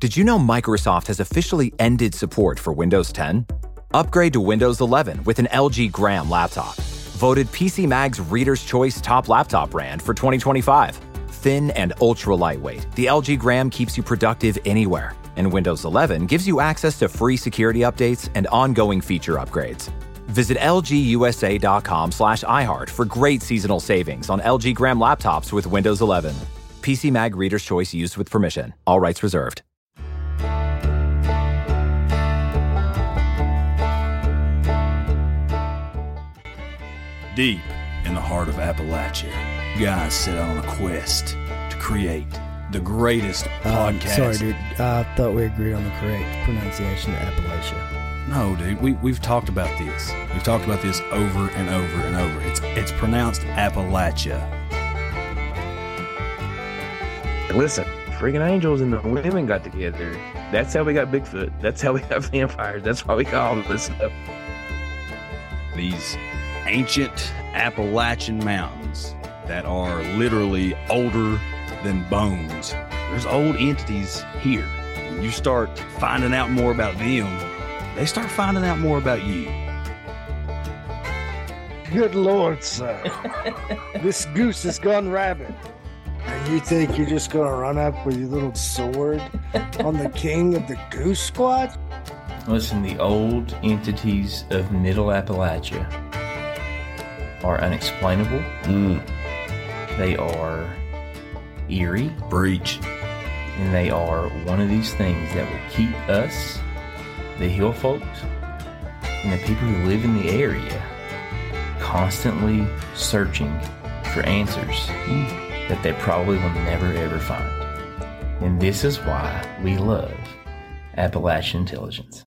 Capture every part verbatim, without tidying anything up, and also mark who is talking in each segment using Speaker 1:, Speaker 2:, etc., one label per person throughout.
Speaker 1: Did you know Microsoft has officially ended support for Windows ten? Upgrade to Windows eleven with an L G Gram laptop. Voted P C Mag's Reader's Choice Top Laptop Brand for twenty twenty-five. Thin and ultra lightweight, the L G Gram keeps you productive anywhere. And Windows eleven gives you access to free security updates and ongoing feature upgrades. Visit lgusa.com slash iHeart for great seasonal savings on L G Gram laptops with Windows eleven. P C Mag Reader's Choice used with permission. All rights reserved.
Speaker 2: Deep in the heart of Appalachia, guys set out on a quest to create the greatest
Speaker 3: Um,
Speaker 2: podcast.
Speaker 3: sorry, dude. I thought we agreed on the correct pronunciation of Appalachia.
Speaker 2: No, dude, we, we've talked about this. We've talked about this over and over and over. It's it's pronounced Appalachia.
Speaker 4: Listen, freaking angels and the women got together. That's how we got Bigfoot. That's how we got vampires. That's why we got all this stuff.
Speaker 2: These ancient Appalachian mountains that are literally older than bones. There's old entities here. When you start finding out more about them, they start finding out more about you.
Speaker 5: Good Lord, sir. This goose has gone rabid. And you think you're just going to run up with your little sword on the king of the goose squad?
Speaker 6: Listen, the old entities of Middle Appalachia are unexplainable.
Speaker 2: Mm.
Speaker 6: They are eerie.
Speaker 2: Breach.
Speaker 6: And they are one of these things that will keep us, the hill folks, and the people who live in the area constantly searching for answers mm. that they probably will never ever find. And this is why we love Appalachian Intelligence.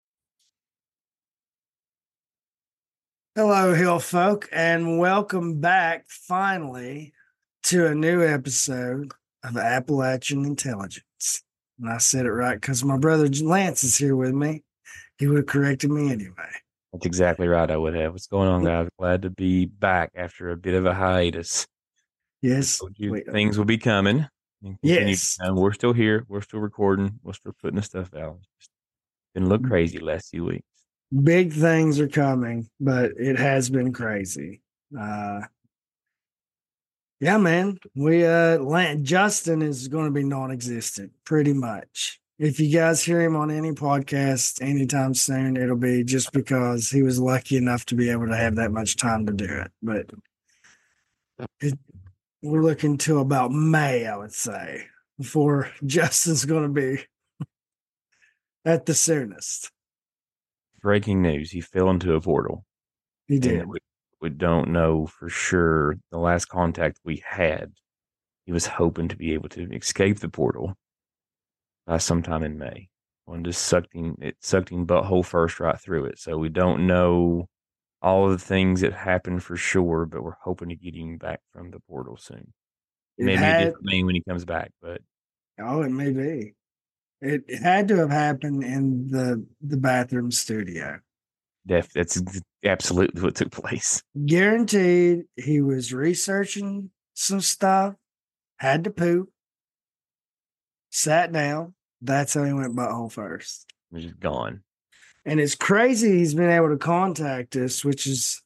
Speaker 5: Hello, hill folk, and welcome back finally to a new episode of Appalachian Intelligence. And I said it right because my brother Lance is here with me. He would have corrected me anyway.
Speaker 4: That's exactly right. I would have. What's going on, guys? Glad to be back after a bit of a hiatus.
Speaker 5: Yes.
Speaker 4: Told you
Speaker 5: Wait.
Speaker 4: things will be coming. And continue
Speaker 5: Yes.
Speaker 4: to come. We're still here. We're still recording. We're still putting the stuff out. It's been a little crazy the last few weeks.
Speaker 5: Big things are coming, but it has been crazy. Uh, yeah, man. We uh, Lan- Justin is going to be non-existent, pretty much. If you guys hear him on any podcast anytime soon, it'll be just because he was lucky enough to be able to have that much time to do it. But it, we're looking to about May, I would say, before Justin's going to be at the soonest.
Speaker 4: Breaking news. He fell into a portal.
Speaker 5: He did.
Speaker 4: And we, we don't know for sure. The last contact we had, he was hoping to be able to escape the portal by sometime in May. One just sucked him, it sucked him butthole first right through it. So we don't know all of the things that happened for sure, but we're hoping to get him back from the portal soon.
Speaker 5: It
Speaker 4: Maybe
Speaker 5: had-
Speaker 4: a different name when he comes back, but
Speaker 5: Oh, it may be. It, it had to have happened in the the bathroom studio.
Speaker 4: def, that's absolutely what took place.
Speaker 5: Guaranteed he was researching some stuff, had to poop, sat down. That's how he went butthole first.
Speaker 4: He's just gone.
Speaker 5: And it's crazy he's been able to contact us, which is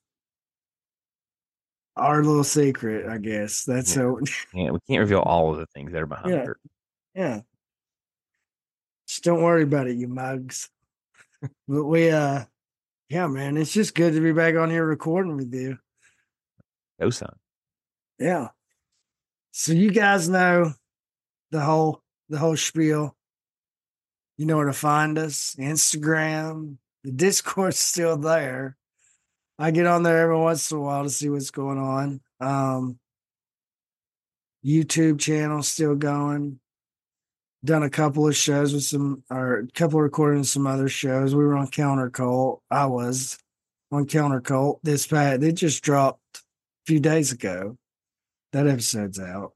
Speaker 5: our little secret, I guess. That's
Speaker 4: Yeah.
Speaker 5: so
Speaker 4: Yeah, we can't reveal all of the things that are behind
Speaker 5: Yeah.
Speaker 4: her.
Speaker 5: yeah. Just don't worry about it, you mugs. But we uh yeah, man, it's just good to be back on here recording with you.
Speaker 4: Go, son.
Speaker 5: Yeah. So you guys know the whole the whole spiel. You know where to find us. Instagram. The Discord's still there. I get on there every once in a while to see what's going on. Um YouTube channel still going. Done a couple of shows with some, or a couple of recordings, some other shows. We were on Counter Cult. I was on Counter Cult. This past, it just dropped a few days ago. That episode's out.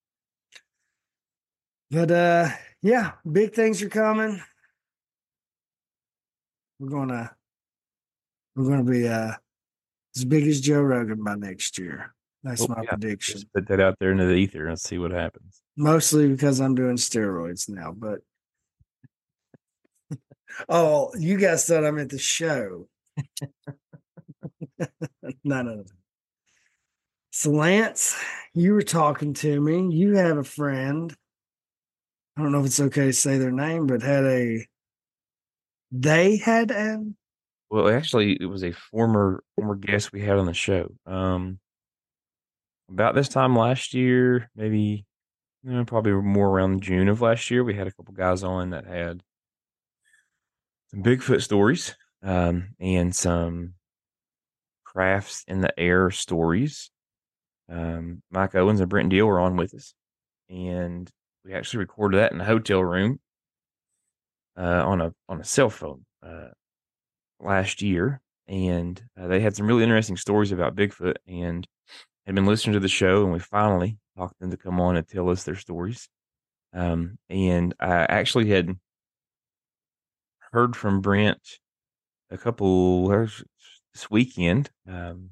Speaker 5: But uh, yeah, big things are coming. We're gonna, we're gonna be uh as big as Joe Rogan by next year. That's
Speaker 4: Oh,
Speaker 5: my
Speaker 4: yeah.
Speaker 5: prediction.
Speaker 4: Just put that out there into the ether and see what happens.
Speaker 5: Mostly because I'm doing steroids now, but Oh, you guys thought I meant the show. No, no, no. So, Lance, you were talking to me. You have a friend. I don't know if it's okay to say their name, but had a. They had an.
Speaker 4: Well, actually, it was a former former guest we had on the show. Um, about this time last year, maybe you know, probably more around June of last year, we had a couple guys on that had some Bigfoot stories um, and some crafts in the air stories. Um, Mike Owens and Brent Deal were on with us, and we actually recorded that in the hotel room uh, on a on a cell phone uh, last year. And uh, they had some really interesting stories about Bigfoot, and had been listening to the show, and we finally talked them to come on and tell us their stories. Um, and I actually had heard from Brent a couple this weekend. Um,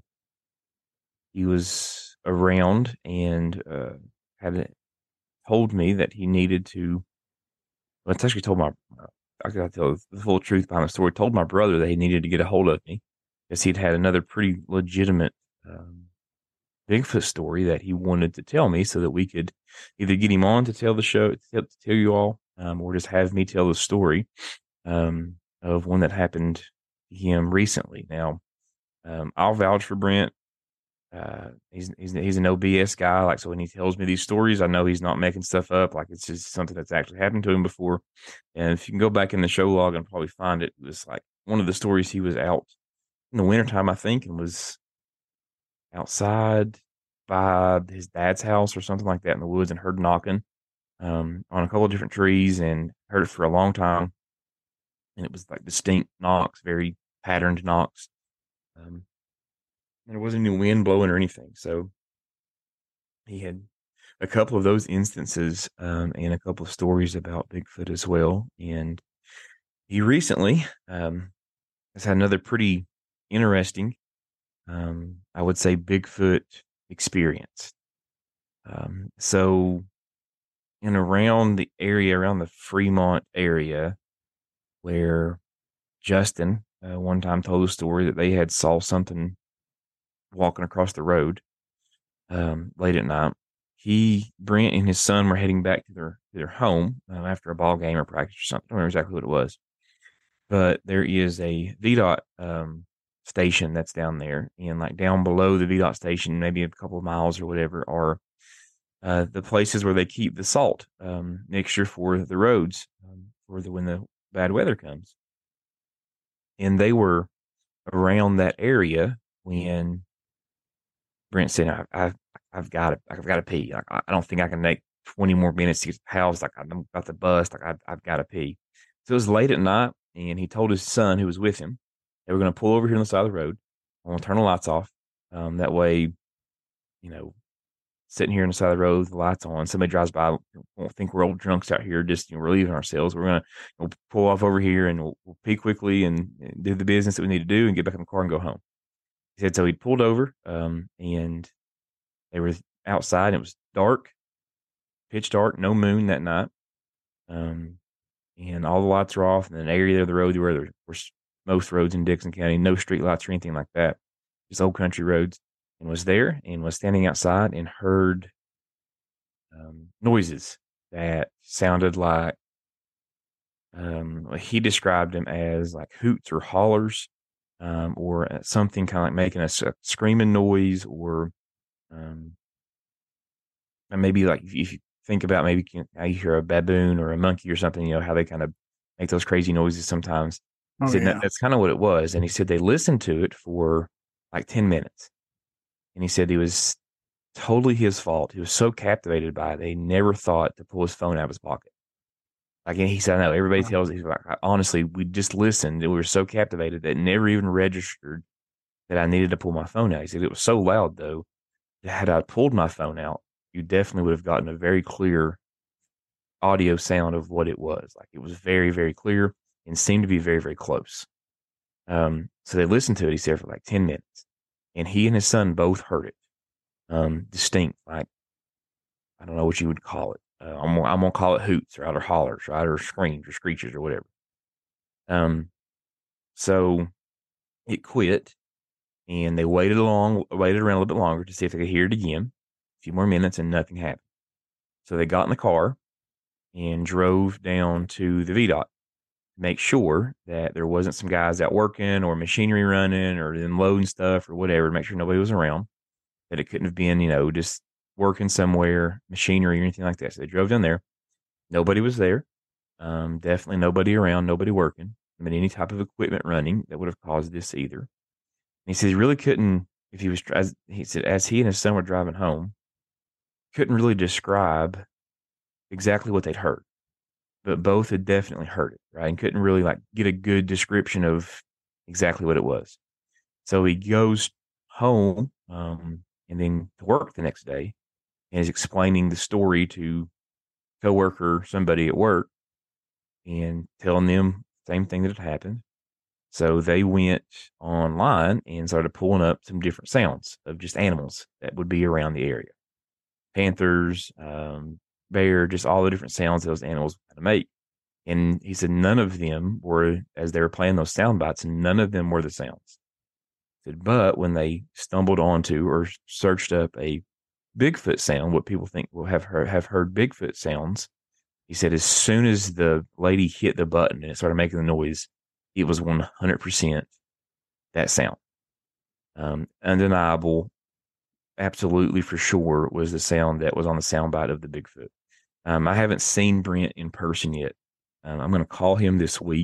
Speaker 4: he was around and uh, had told me that he needed to. Well, it's actually told my. I gotta tell the full truth behind the story. Told my brother that he needed to get a hold of me because he'd had another pretty legitimate um, Bigfoot story that he wanted to tell me, so that we could either get him on to tell the show, to tell, to tell you all, um, or just have me tell the story um, of one that happened to him recently. Now, um, I'll vouch for Brent. Uh, he's he's he's an O B S guy. Like, so when he tells me these stories, I know he's not making stuff up. Like, it's just something that's actually happened to him before. And if you can go back in the show log and probably find it, it was like one of the stories he was out in the wintertime, I think, and was outside by his dad's house or something like that in the woods, and heard knocking um, on a couple of different trees, and heard it for a long time. And it was like distinct knocks, very patterned knocks. Um, and there wasn't any wind blowing or anything. So he had a couple of those instances um, and a couple of stories about Bigfoot as well. And he recently um, has had another pretty interesting, um, I would say, Bigfoot experience. Um, so in around the area, around the Fremont area, where Justin uh, one time told a story that they had saw something walking across the road um, late at night. He, Brent, and his son were heading back to their to their home uh, after a ball game or practice or something. I don't remember exactly what it was, but there is a V DOT um, station that's down there, and like down below the V DOT station, maybe a couple of miles or whatever, are uh, the places where they keep the salt um, mixture for the roads um, for the when the bad weather comes. And they were around that area when Brent said, "I, I, I've got to, I've got to pee. I, I don't think I can make twenty more minutes to get to the house. Like, I'm about to bust. Like, I, I've got to pee." So it was late at night, and he told his son, who was with him, they were going to pull over here on the side of the road. I'm going to turn the lights off. Um, that way, you know, sitting here on the side of the road with the lights on, somebody drives by, won't think we're old drunks out here, just, you know, relieving ourselves. We're going to you know, pull off over here, and we'll, we'll pee quickly and, and do the business that we need to do and get back in the car and go home. He said, so he pulled over, um, and they were outside, and it was dark, pitch dark, no moon that night. Um, and all the lights are off, and an area of the road where there were most roads in Dixon County, no street lights or anything like that, just old country roads. And was there and was standing outside and heard um, noises that sounded like, um, he described them as like hoots or hollers, um, or something kind of like making a, a screaming noise, or um, and maybe like if, if you think about maybe how you hear a baboon or a monkey or something, you know, how they kind of make those crazy noises sometimes. He
Speaker 5: Oh,
Speaker 4: said
Speaker 5: yeah.
Speaker 4: that, that's kind of what it was. And he said they listened to it for like ten minutes. And he said it was totally his fault. He was so captivated by it, they never thought to pull his phone out of his pocket. Like, and he said, I know everybody tells, he's like, honestly, we just listened and we were so captivated that it never even registered that I needed to pull my phone out. He said it was so loud, though, that had I pulled my phone out, you definitely would have gotten a very clear audio sound of what it was. Like, it was very, very clear and seemed to be very, very close. Um, so they listened to it, he said, for like ten minutes. And he and his son both heard it, um, distinct, like, I don't know what you would call it. Uh, I'm, I'm going to call it hoots, right, or hollers, right, or screams or screeches or whatever. Um, so it quit, and they waited along, waited around a little bit longer to see if they could hear it again. A few more minutes, and nothing happened. So they got in the car and drove down to the V DOT to make sure that there wasn't some guys out working or machinery running or them loading stuff or whatever, to make sure nobody was around, that it couldn't have been, you know, just working somewhere, machinery or anything like that. So they drove down there. Nobody was there. Um, definitely nobody around, nobody working. I mean, any type of equipment running that would have caused this either. And he said he really couldn't, if he was, as he said, as he and his son were driving home, couldn't really describe exactly what they'd heard, but both had definitely heard it, right? And couldn't really like get a good description of exactly what it was. So he goes home um, and then to work the next day and is explaining the story to coworker, somebody at work, and telling them the same thing that had happened. So they went online and started pulling up some different sounds of just animals that would be around the area. Panthers, um, bear, just all the different sounds those animals would make. And he said none of them were, as they were playing those sound bites, none of them were the sounds. He said, but when they stumbled onto or searched up a Bigfoot sound, what people think will have heard, have heard Bigfoot sounds, he said as soon as the lady hit the button and it started making the noise, it was one hundred percent that sound. Um, undeniable, absolutely for sure, was the sound that was on the soundbite of the Bigfoot. Um, I haven't seen Brent in person yet. Um, I'm going to call him this week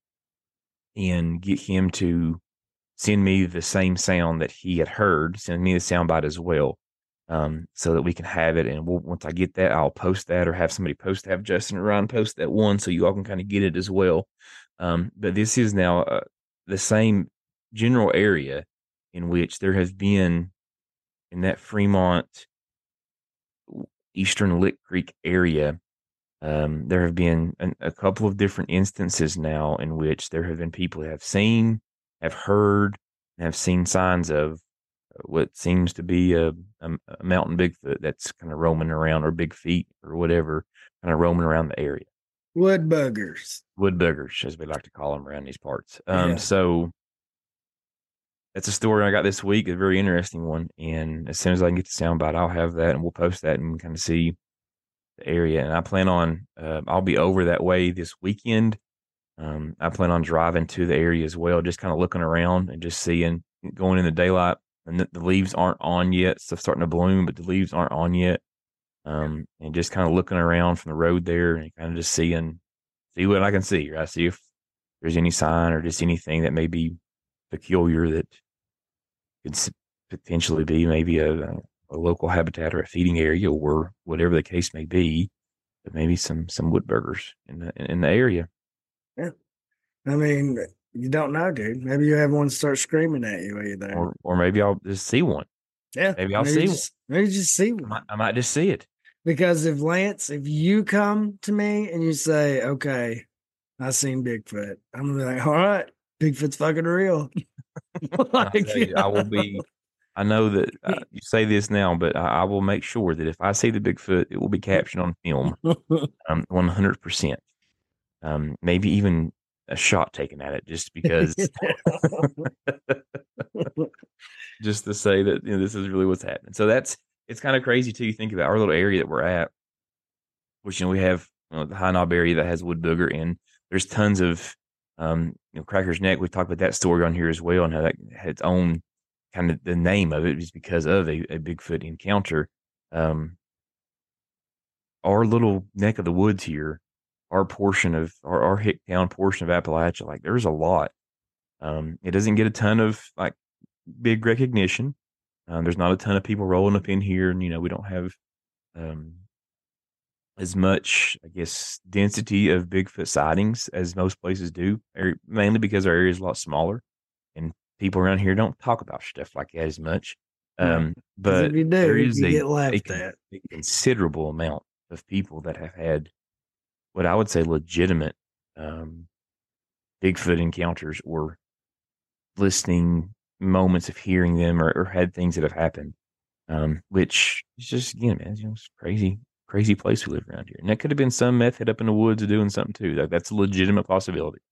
Speaker 4: and get him to send me the same sound that he had heard, send me the soundbite as well, um, so that we can have it. And we'll, once I get that, I'll post that, or have somebody post, have Justin or Ryan post that one, so you all can kind of get it as well. Um, but this is now uh, the same general area in which there has been in that Fremont, Eastern Lick Creek area. Um, there have been an, a couple of different instances now in which there have been people who have seen, have heard, and have seen signs of what seems to be a, a, a mountain Bigfoot that's kind of roaming around, or big feet or whatever, kind of roaming around the area.
Speaker 5: Wood buggers.
Speaker 4: Wood buggers, as we like to call them around these parts. Um,
Speaker 5: Yeah.
Speaker 4: So that's a story I got this week, a very interesting one. And as soon as I can get the soundbite, I'll have that and we'll post that and kind of see the area. And I plan on, uh, I'll be over that way this weekend. Um, I plan on driving to the area as well, just kind of looking around and just seeing, going in the daylight. And the, the leaves aren't on yet. Stuff's starting to bloom, but the leaves aren't on yet. Um, and just kind of looking around from the road there and kind of just seeing, see what I can see, right? See if there's any sign or just anything that may be peculiar that could potentially be maybe a, a local habitat or a feeding area, or whatever the case may be, but maybe some, some wood burgers in the, in the area.
Speaker 5: Yeah. I mean, you don't know, dude. Maybe you have one start screaming at you either.
Speaker 4: Or, or maybe I'll just see one.
Speaker 5: Yeah.
Speaker 4: Maybe I'll
Speaker 5: maybe
Speaker 4: see
Speaker 5: just, one. Maybe just see
Speaker 4: I
Speaker 5: one.
Speaker 4: might, I might just see it.
Speaker 5: Because if Lance, if you come to me and you say, okay, I seen Bigfoot, I'm gonna be like, all right, Bigfoot's fucking real.
Speaker 4: Like, I, you, I will be, I know that uh, you say this now, but I, I will make sure that if I see the Bigfoot, it will be captured on film, um, one hundred percent. Um, maybe even a shot taken at it, just because, just to say that, you know, this is really what's happening. So that's, it's kind of crazy too. You think about our little area that we're at, which, you know, we have, you know, the High Knob area that has wood booger, and there's tons of, um, you know, Cracker's Neck. We've talked about that story on here as well, and how that had its own kind of, the name of it is because of a, a Bigfoot encounter. Um, our little neck of the woods here, our portion of our, our Hicktown portion of Appalachia, like there's a lot. Um, it doesn't get a ton of like big recognition. Um, there's not a ton of people rolling up in here, and, you know, we don't have um, as much, I guess, density of Bigfoot sightings as most places do, mainly because our area is a lot smaller, and people around here don't talk about stuff like that as much. Um, but
Speaker 5: if you do,
Speaker 4: there is
Speaker 5: you
Speaker 4: a,
Speaker 5: get laughed
Speaker 4: a,
Speaker 5: at.
Speaker 4: a considerable amount of people that have had what I would say legitimate um, Bigfoot encounters, or listening moments of hearing them, or, or had things that have happened, um, which is just, again, man, you know, it's crazy, crazy place we live around here. And that could have been some meth head up in the woods doing something too. Like, that's a legitimate possibility.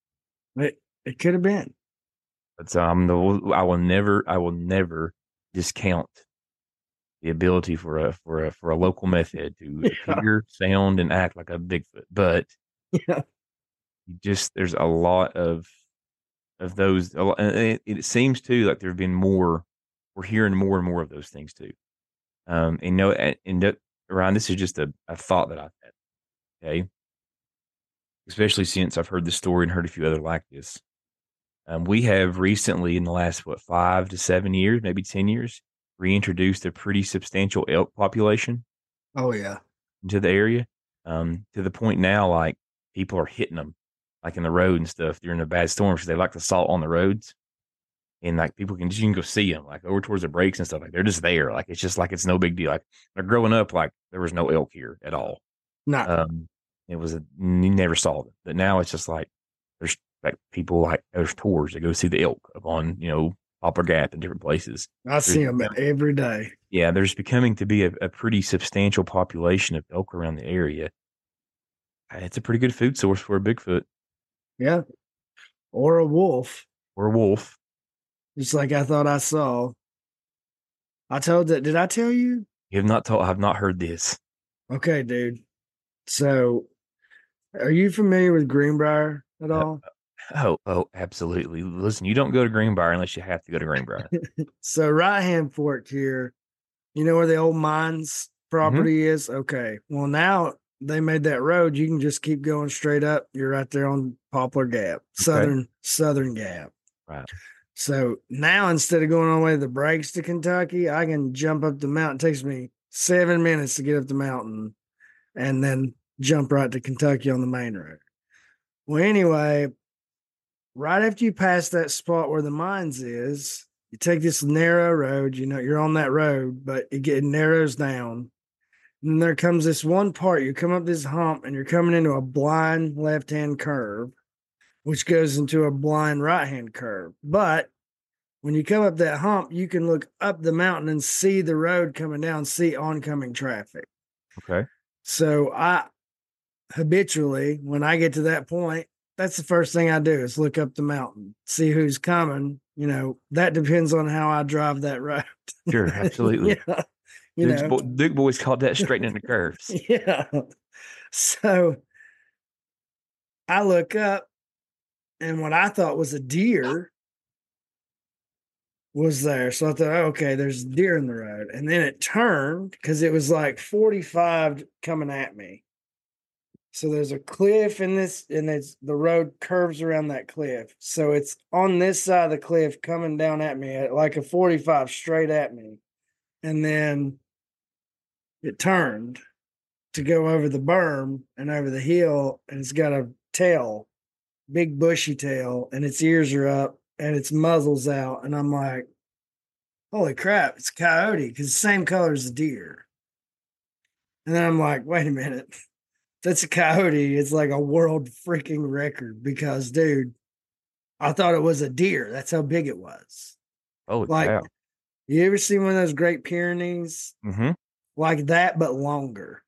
Speaker 5: It it could have been.
Speaker 4: But um, the I will never, I will never discount the ability for a for a for a local method to
Speaker 5: Yeah.
Speaker 4: appear, sound, and act like a Bigfoot. But
Speaker 5: Yeah.
Speaker 4: you just there's a lot of of those. a lo- And it, it seems too like there have been more. We're hearing more and more of those things too. Um, and no, and, and that- Ryan, this is just a, a thought that I've had. Okay, especially since I've heard this story and heard a few other like this. Um, we have recently, in the last what five to seven years, maybe ten years, reintroduced a pretty substantial elk population
Speaker 5: Oh yeah.
Speaker 4: into the area. Um, to the point now, like people are hitting them, like in the road and stuff during the bad storms because they like the salt on the roads, and like people can just you can go see them like over towards the breaks and stuff. Like they're just there. Like it's just like it's no big deal. Like they're growing up, like there was no elk here at all.
Speaker 5: No.
Speaker 4: Um, it was a you never saw them, but now it's just like there's like people like there's tours that go see the elk up on you know Poplar Gap and different places.
Speaker 5: I see them every day.
Speaker 4: Yeah, there's becoming to be a, a pretty substantial population of elk around the area. It's a pretty good food source for a Bigfoot
Speaker 5: Yeah. Or a wolf.
Speaker 4: or a wolf.
Speaker 5: Just like I thought I saw. I told that. Did I tell you?
Speaker 4: You have not told. I have not heard this.
Speaker 5: Okay, dude. So, are you familiar with Greenbrier at all?
Speaker 4: Oh, oh, absolutely. Listen, you don't go to Greenbrier unless you have to go to Greenbrier.
Speaker 5: So, right hand fork here, you know where the old mines property is? Okay. Well, now they made that road. You can just keep going straight up. You're right there on Poplar Gap, Southern Southern Gap.
Speaker 4: Right.
Speaker 5: So now instead of going all the way to the breaks to Kentucky, I can jump up the mountain. It takes me seven minutes to get up the mountain and then jump right to Kentucky on the main road. Well, anyway, right after you pass that spot where the mines is, you take this narrow road, you know, you're on that road, but it, get, it narrows down. And there comes this one part, you come up this hump and you're coming into a blind left-hand curve, which goes into a blind right-hand curve. But when you come up that hump, you can look up the mountain and see the road coming down, see oncoming traffic.
Speaker 4: Okay.
Speaker 5: So I habitually, when I get to that point, that's the first thing I do is look up the mountain, see who's coming. You know, that depends on how I drive that road.
Speaker 4: Sure, absolutely.
Speaker 5: Yeah. You
Speaker 4: Duke's,
Speaker 5: know,
Speaker 4: bo- Duke boys called that straightening the curves.
Speaker 5: yeah. So I look up, and what I thought was a deer was there. So I thought, oh, okay, there's a deer in the road. And then it turned because it was like forty-five coming at me. So there's a cliff in this, and it's the road curves around that cliff. So it's on this side of the cliff coming down at me at like a forty-five straight at me. And then it turned to go over the berm and over the hill, and it's got a tail, big bushy tail, and its ears are up and its muzzle's out. And I'm like, holy crap, it's a coyote because it's the same color as the deer. And then I'm like, wait a minute. That's a coyote. It's like a world freaking record because, dude, I thought it was a deer. That's how big it was.
Speaker 4: Oh,
Speaker 5: Like,
Speaker 4: wow.
Speaker 5: you ever see one of those Great Pyrenees?
Speaker 4: Mm-hmm.
Speaker 5: Like that, but longer.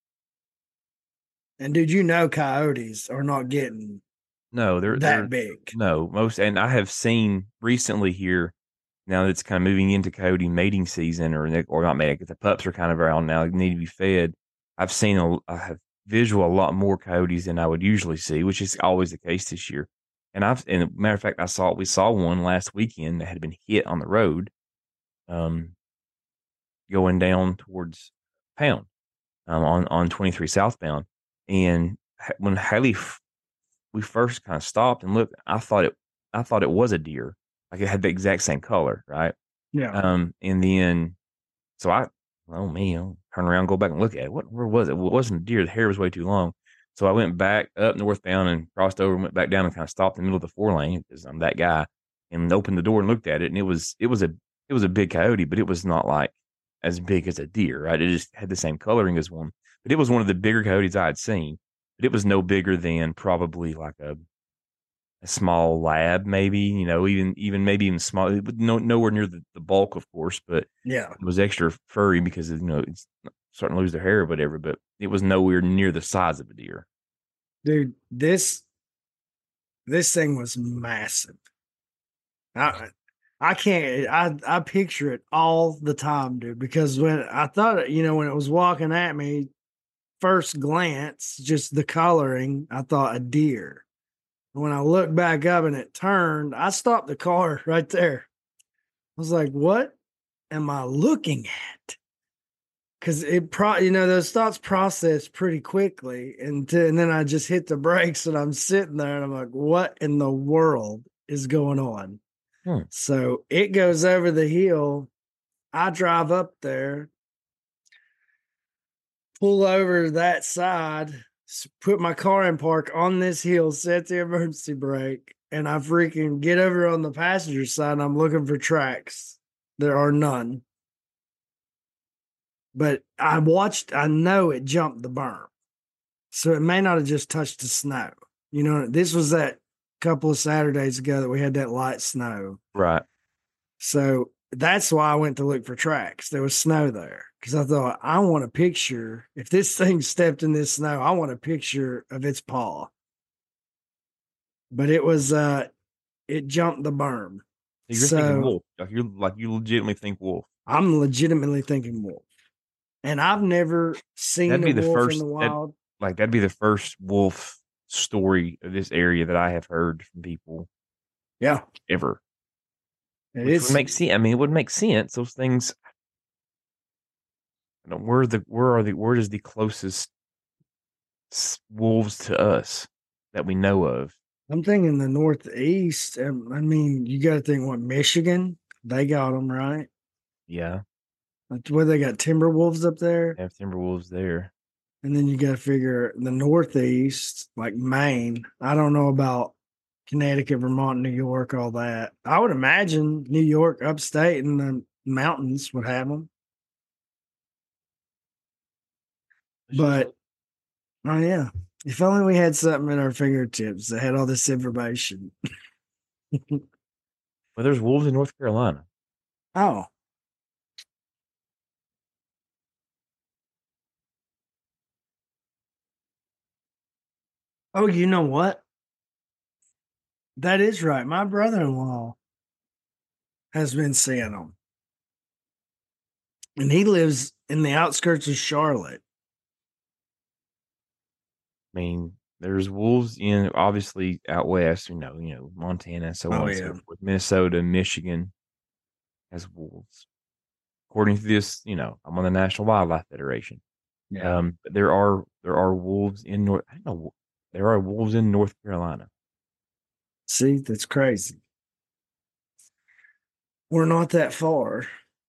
Speaker 5: And dude, you know coyotes are not getting
Speaker 4: No, they're
Speaker 5: that
Speaker 4: they're,
Speaker 5: big.
Speaker 4: No, most, and I have seen recently here. Now that it's kind of moving into coyote mating season, or or not mating, the pups are kind of around now. They need to be fed. I've seen a, I have visual a lot more coyotes than I would usually see, which is always the case this year. And I've, and matter of fact, I saw we saw one last weekend that had been hit on the road, um, going down towards Pound, um, on on twenty-three southbound. And when Haley, f- we first kind of stopped and looked, I thought it, I thought it was a deer, like it had the exact same color, right?
Speaker 5: Yeah.
Speaker 4: Um, and then, so I, oh me, I'll turn around, go back and look at it. What, where was it? Well, it wasn't a deer. The hair was way too long. So I went back up northbound and crossed over and went back down and kind of stopped in the middle of the four lane because I'm that guy, and opened the door and looked at it. And it was, it was a, it was a big coyote, but it was not like as big as a deer, right? It just had the same coloring as one, but it was one of the bigger coyotes I had seen, but it was no bigger than probably like a, a small lab, maybe, you know, even, even maybe even small, no, nowhere near the, the bulk, of course, but
Speaker 5: Yeah.
Speaker 4: it was extra furry because, you know, it's starting to lose their hair or whatever, but it was nowhere near the size of a deer.
Speaker 5: Dude, this This thing was massive. I I can't I I picture it all the time, dude, because when I thought, you know, when it was walking at me, first glance, just the coloring, I thought a deer. When I looked back up and it turned, I stopped the car right there. I was like, what am I looking at? Because it pro, you know, those thoughts process pretty quickly, and, to, and then I just hit the brakes, and I'm sitting there, and I'm like, "What in the world is going on?"
Speaker 4: Hmm.
Speaker 5: So it goes over the hill. I drive up there, pull over that side, put my car in park on this hill, set the emergency brake, and I freaking get over on the passenger side. And I'm looking for tracks. There are none. But I watched, I know it jumped the berm. So it may not have just touched the snow. You know, this was that couple of Saturdays ago that we had that light snow.
Speaker 4: Right.
Speaker 5: So that's why I went to look for tracks. There was snow there because I thought, I want a picture. If this thing stepped in this snow, I want a picture of its paw. But it was, uh, it jumped the berm.
Speaker 4: You're
Speaker 5: so,
Speaker 4: thinking wolf. Like you're like you legitimately think wolf.
Speaker 5: I'm legitimately thinking wolf. And I've never seen
Speaker 4: That'd
Speaker 5: a
Speaker 4: be the
Speaker 5: wolf
Speaker 4: first,
Speaker 5: in the
Speaker 4: that-
Speaker 5: wild.
Speaker 4: Like that'd be the first wolf story of this area that I have heard from people
Speaker 5: Yeah.
Speaker 4: ever.
Speaker 5: It
Speaker 4: Which
Speaker 5: is.
Speaker 4: would make sense. I mean, it would make sense. Those things. I don't, where the where are the where is the closest s- wolves to us that we know of?
Speaker 5: I'm thinking the Northeast. um, I mean, you got to think what Michigan, they got them right.
Speaker 4: Yeah,
Speaker 5: Like, where they got timber wolves up there,
Speaker 4: they have timber wolves there.
Speaker 5: and then you got to figure the Northeast, like Maine. I don't know about Connecticut, Vermont, New York, all that. I would imagine New York, upstate, and the mountains would have them. But oh yeah, if only we had something at our fingertips that had all this information.
Speaker 4: Well, there's wolves in North Carolina.
Speaker 5: Oh. Oh, you know what? That is right. My brother-in-law has been seeing them. And he lives in the outskirts of Charlotte.
Speaker 4: I mean, there's wolves in obviously out west. You know, you know, Montana, so
Speaker 5: Oh,
Speaker 4: on and
Speaker 5: yeah.
Speaker 4: so forth. Minnesota, Michigan has wolves. According to this, you know, I'm on the National Wildlife Federation. Um, but there are there are wolves in North. I don't know. There are wolves in North Carolina.
Speaker 5: See, that's crazy. We're not that far.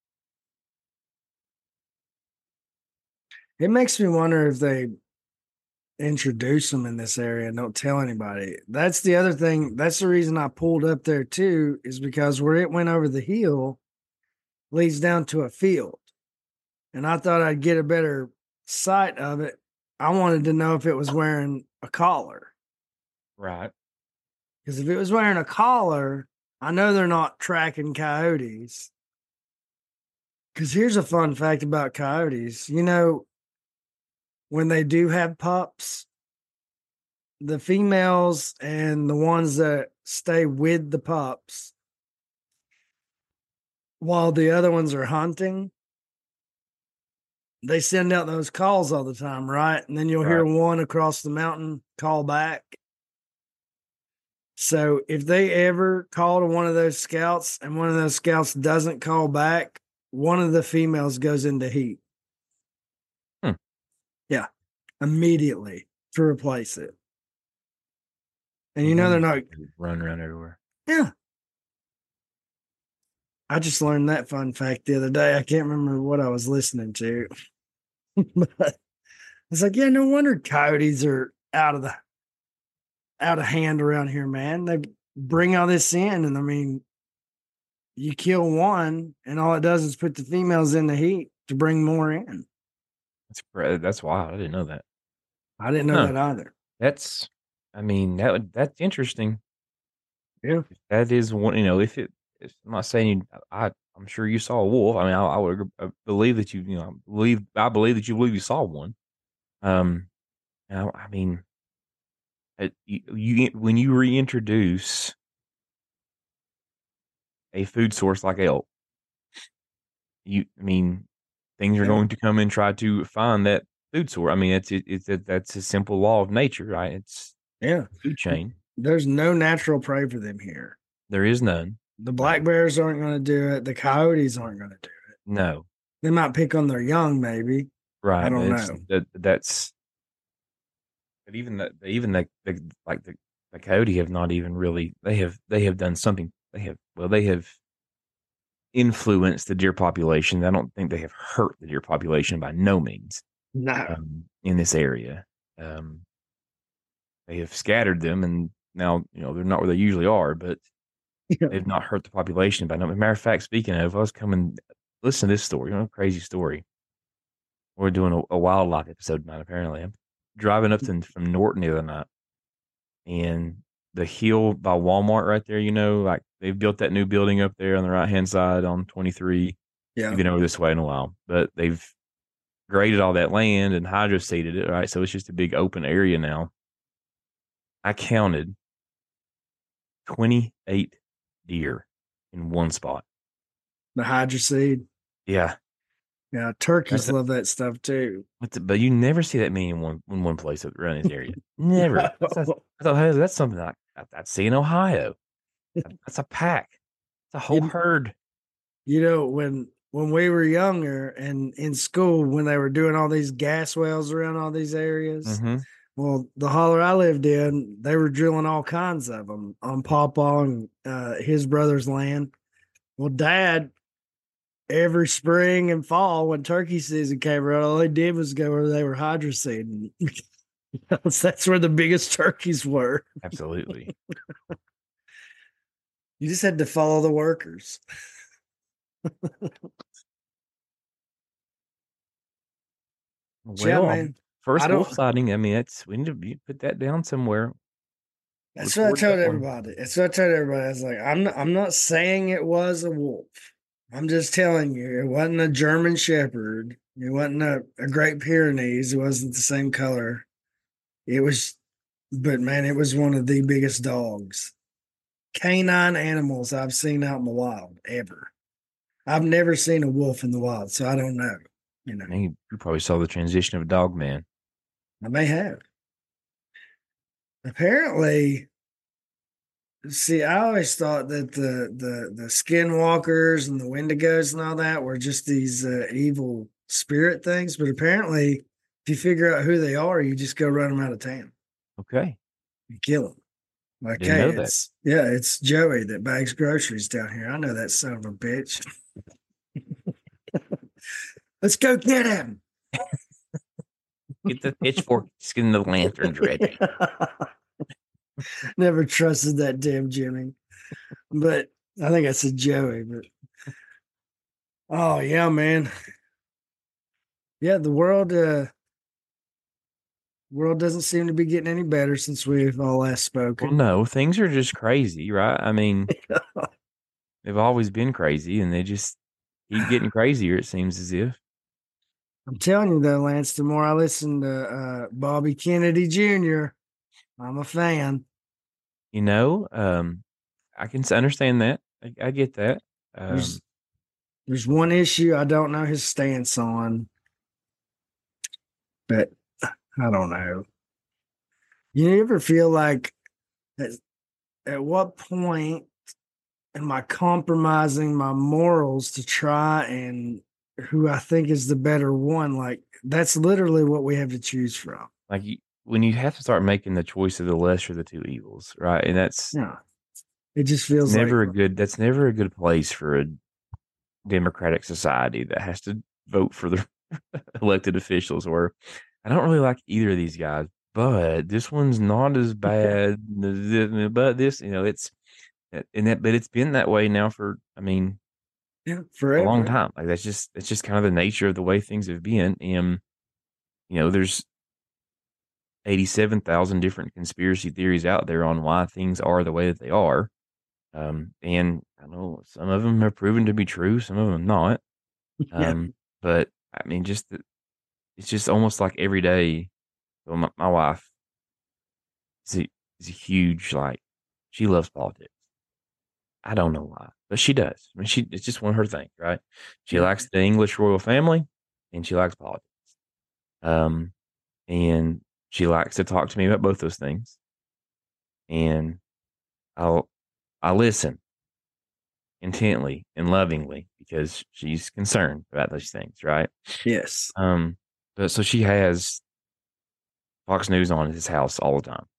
Speaker 5: It makes me wonder if they introduce them in this area and don't tell anybody. That's the other thing. That's the reason I pulled up there too, is because where it went over the hill leads down to a field. And I thought I'd get a better sight of it. I wanted to know if it was wearing a collar.
Speaker 4: Right.
Speaker 5: Because if it was wearing a collar, I know they're not tracking coyotes. Because here's a fun fact about coyotes. You know, when they do have pups, the females and the ones that stay with the pups while the other ones are hunting, they send out those calls all the time, right? And then you'll hear
Speaker 4: Right.
Speaker 5: one across the mountain call back. So if they ever call to one of those scouts and one of those scouts doesn't call back, one of the females goes into heat.
Speaker 4: Hmm.
Speaker 5: Yeah, immediately to replace it. And you know they're not.
Speaker 4: Run around everywhere.
Speaker 5: Yeah. I just learned that fun fact the other day. I can't remember what I was listening to. But it's like, yeah, no wonder coyotes are out of the out of hand around here, man. They bring all this in, and I mean, you kill one, and all it does is put the females in the heat to bring more in.
Speaker 4: That's cra- that's wild. I didn't know that.
Speaker 5: I didn't know
Speaker 4: Huh.
Speaker 5: that either.
Speaker 4: That's, I mean, that would- that's interesting.
Speaker 5: Yeah.
Speaker 4: That is one. You know, if it, if, I'm not saying you, I, I'm sure you saw a wolf. I mean, I, I would agree- I believe that you, you know, believe I believe that you believe you saw one. Um, and I, I mean, It, you, you when you reintroduce a food source like elk, you I mean things are
Speaker 5: Yeah.
Speaker 4: going to come and try to find that food source. I mean, it's it, it's it, that's a simple law of nature, right? It's
Speaker 5: Yeah.
Speaker 4: food chain.
Speaker 5: There's no natural prey for them here.
Speaker 4: There is none.
Speaker 5: The black bears aren't going to do it. The coyotes aren't going to do it.
Speaker 4: No,
Speaker 5: They might pick on their young, maybe.
Speaker 4: right?
Speaker 5: I don't
Speaker 4: It's-
Speaker 5: know.
Speaker 4: That that's. But even that, even the, the like the, the coyote have not even really. They have they have done something. They have well, they have influenced the deer population. I don't think they have hurt the deer population by no means.
Speaker 5: No.
Speaker 4: Um, in this area, um, they have scattered them, and now you know they're not where they usually are. But
Speaker 5: Yeah.
Speaker 4: they've not hurt the population by no. Matter of fact, speaking of, I was coming. Listen to this story. You know, crazy story. We're doing a, a wildlife episode tonight. Apparently, I'm driving up to from Norton the other night, and the hill by Walmart right there. You know, like they've built that new building up there on the right hand side on twenty-three.
Speaker 5: Yeah.
Speaker 4: You've been over this way in a while, but they've graded all that land and hydro seeded it. Right, so it's just a big open area now. I counted twenty-eight deer in one spot.
Speaker 5: The hydroseed.
Speaker 4: Yeah,
Speaker 5: Yeah. Turkeys
Speaker 4: That's a-
Speaker 5: love that stuff too.
Speaker 4: but, the- but you never see that many in one in one place around this area. Never. That's, that's, I thought, hey, that's something I, I, I'd see in Ohio. That's a pack. It's a whole
Speaker 5: You-
Speaker 4: herd.
Speaker 5: You know, when when we were younger and in school, when they were doing all these gas wells around all these areas,
Speaker 4: hmm
Speaker 5: well, the holler I lived in, they were drilling all kinds of them on Pawpaw and uh, his brother's land. Well, Dad, every spring and fall when turkey season came around, all he did was go where they were hydroseeding. Because that's where the biggest turkeys were.
Speaker 4: Absolutely.
Speaker 5: You just had to follow the workers.
Speaker 4: Well,
Speaker 5: yeah,
Speaker 4: um,
Speaker 5: man.
Speaker 4: first
Speaker 5: I don't-
Speaker 4: wolf sighting. I mean, that's we need to be, put that down somewhere.
Speaker 5: That's what I
Speaker 4: Record
Speaker 5: told
Speaker 4: that one.
Speaker 5: everybody. That's what I told everybody. I was like, I'm not, I'm not saying it was a wolf. I'm just telling you, it wasn't a German Shepherd. It wasn't a, a Great Pyrenees. It wasn't the same color. It was, but man, it was one of the biggest dogs, canine animals I've seen out in the wild ever. I've never seen a wolf in the wild, so I don't know. You know,
Speaker 4: I mean, you, you probably saw the transition of a dog man.
Speaker 5: I may have. Apparently, see, I always thought that the the the skinwalkers and the wendigos and all that were just these uh, evil spirit things. But apparently, if you figure out who they are, you just go run them out of town
Speaker 4: Okay.
Speaker 5: and kill them. Like,
Speaker 4: Didn't
Speaker 5: hey,
Speaker 4: know that.
Speaker 5: it's yeah, it's Joey that bags groceries down here. I know that son of a bitch. Let's go get him.
Speaker 4: Get the pitchfork, just get the lanterns ready.
Speaker 5: Never trusted that damn Jimmy. But I think I said Joey, but oh yeah, man. Yeah, the world uh world doesn't seem to be getting any better since we've all last
Speaker 4: Well,
Speaker 5: spoken.
Speaker 4: no, things are just crazy, right? I mean, they've always been crazy, and they just keep getting crazier. It seems as if.
Speaker 5: I'm telling you though, Lance, the more I listen to uh Bobby Kennedy Junior, I'm a fan.
Speaker 4: You know, um, I can s- understand that. I, I get that. Um,
Speaker 5: There's there's one issue I don't know his stance on, but I don't know. You ever feel like at, at what point am I compromising my morals to try and who I think is the better one? Like that's literally what we have to choose from.
Speaker 4: like you, when you have to start making the choice of the lesser of the two evils, right? And that's
Speaker 5: Yeah. It just feels
Speaker 4: never
Speaker 5: like
Speaker 4: a good. That's never a good place for a democratic society that has to vote for the elected officials. Or I don't really like either of these guys, but this one's not as bad. But this, you know, it's and that, but it's been that way now for. I mean,
Speaker 5: yeah,
Speaker 4: a
Speaker 5: forever.
Speaker 4: long time. Like that's just that's just kind of the nature of the way things have been. And you know, there's eighty-seven thousand different conspiracy theories out there on why things are the way that they are. Um, and I know some of them have proven to be true, some of them not.
Speaker 5: Yeah.
Speaker 4: Um, but I mean, just the, it's just almost like every day. Well, my, my wife, is a, is a huge, like, she loves politics. I don't know why, but she does. I mean, she it's just one of her things, right? She
Speaker 5: Yeah.
Speaker 4: likes the English royal family, and she likes politics. Um, and she likes to talk to me about both those things. And I'll I listen intently and lovingly because she's concerned about those things, right?
Speaker 5: Yes.
Speaker 4: Um, but so she has Fox News on at his house all the time.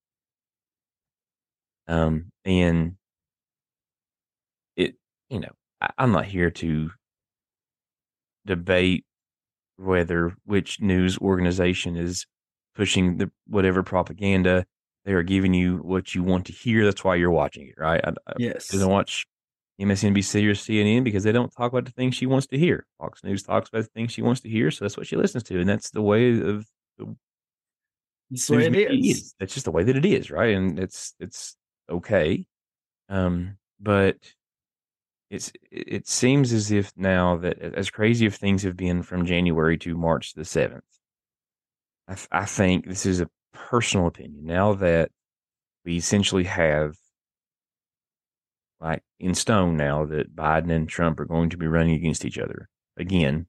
Speaker 4: Um, and it, you know, I, I'm not here to debate whether which news organization is pushing the whatever propaganda. They are giving you what you want to hear. That's why you're watching it, right? I, I,
Speaker 5: Yes.
Speaker 4: She doesn't watch M S N B C or C N N because they don't talk about the things she wants to hear. Fox News talks about the things she wants to hear, so that's what she listens to, and that's the way of the
Speaker 5: That's the way
Speaker 4: news
Speaker 5: it
Speaker 4: media
Speaker 5: is.
Speaker 4: is. That's just the way that it is, right? And it's it's okay. Um, but it's it it seems as if now that as crazy as things have been from January to March the seventh, I, th- I think this is a personal opinion. Now that we essentially have, like, in stone now that Biden and Trump are going to be running against each other again,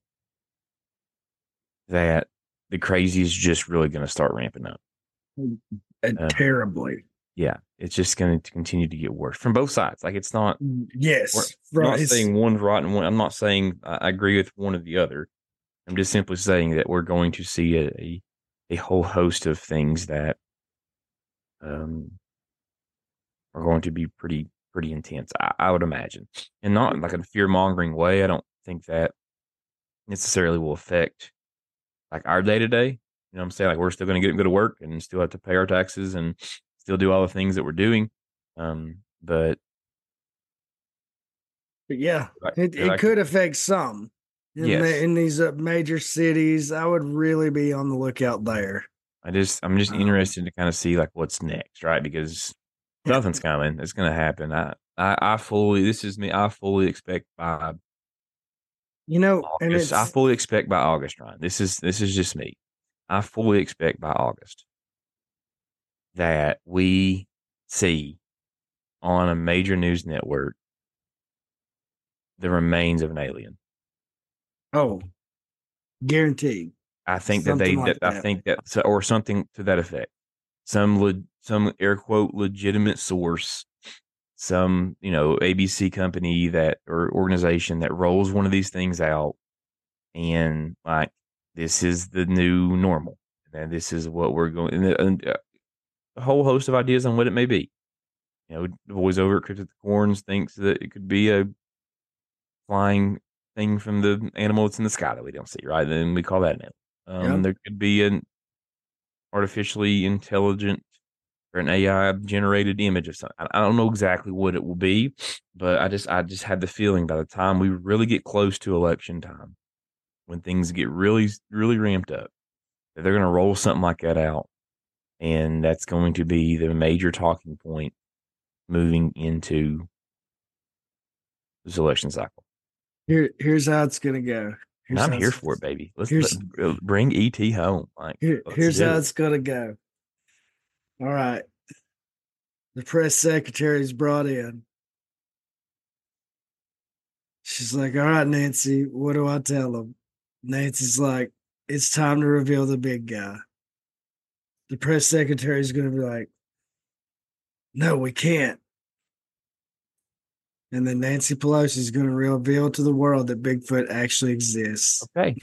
Speaker 4: that the crazy is just really going to start ramping up.
Speaker 5: And
Speaker 4: Uh,
Speaker 5: terribly.
Speaker 4: Yeah, it's just going to continue to get worse from both sides. Like, it's not.
Speaker 5: Yes.
Speaker 4: I'm
Speaker 5: Right.
Speaker 4: not
Speaker 5: It's-
Speaker 4: saying one's right and one. I'm not saying I I agree with one or the other. I'm just simply saying that we're going to see a a, a whole host of things that um are going to be pretty pretty intense. I, I would imagine, and not like in a fear mongering way. I don't think that necessarily will affect like our day to day. You know what I'm saying? Like, we're still going to get go to work and still have to pay our taxes and still do all the things that we're doing. Um, but
Speaker 5: But yeah,
Speaker 4: Right.
Speaker 5: it,
Speaker 4: Yeah,
Speaker 5: it
Speaker 4: like-
Speaker 5: could affect some. In,
Speaker 4: Yes.
Speaker 5: the, in these uh, major cities, I would really be on the lookout there.
Speaker 4: I just I'm just
Speaker 5: Um,
Speaker 4: interested to kind of see like what's next, right? Because nothing's coming. It's going to happen. I, I I fully this is me. I fully expect by
Speaker 5: You know, and
Speaker 4: August.
Speaker 5: it's
Speaker 4: I fully expect by August, Ryan. This is this is just me. I fully expect by August that we see on a major news network the remains of an alien.
Speaker 5: oh, guaranteed.
Speaker 4: I think that they
Speaker 5: Something like
Speaker 4: that, I
Speaker 5: that.
Speaker 4: think that so- or something to that effect. Some le, some air quote legitimate source, some, you know, A B C company that or organization that rolls one of these things out, and like, this is the new normal, and this is what we're going, and, and uh, a whole host of ideas on what it may be. You know, the boys over at Cryptic Corns thinks that it could be a flying thing from the animal that's in the sky that we don't see, right? Then we call that an animal. Um,
Speaker 5: Yep.
Speaker 4: There could be an artificially intelligent or an A I generated image of something. I, I don't know exactly what it will be, but I just I just had the feeling by the time we really get close to election time, when things get really really ramped up, that they're going to roll something like that out, and that's going to be the major talking point moving into this election cycle.
Speaker 5: Here, here's how it's gonna go.
Speaker 4: And
Speaker 5: Here's
Speaker 4: I'm
Speaker 5: how
Speaker 4: here
Speaker 5: it's-
Speaker 4: for it, baby. Let's
Speaker 5: here's-
Speaker 4: let, uh, bring E T home. Like,
Speaker 5: Here,
Speaker 4: let's
Speaker 5: here's
Speaker 4: do
Speaker 5: how
Speaker 4: it.
Speaker 5: it's gonna go. All right. The press secretary's brought in. She's like, all right, Nancy, what do I tell him? Nancy's like, it's time to reveal the big guy. The press secretary's gonna be like, no, we can't. And then Nancy Pelosi's gonna reveal to the world that Bigfoot actually exists.
Speaker 4: Okay.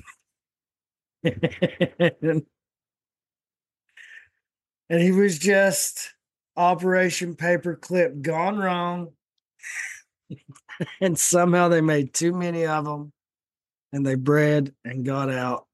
Speaker 5: and and he was just Operation Paperclip gone wrong. And somehow they made too many of them and they bred and got out.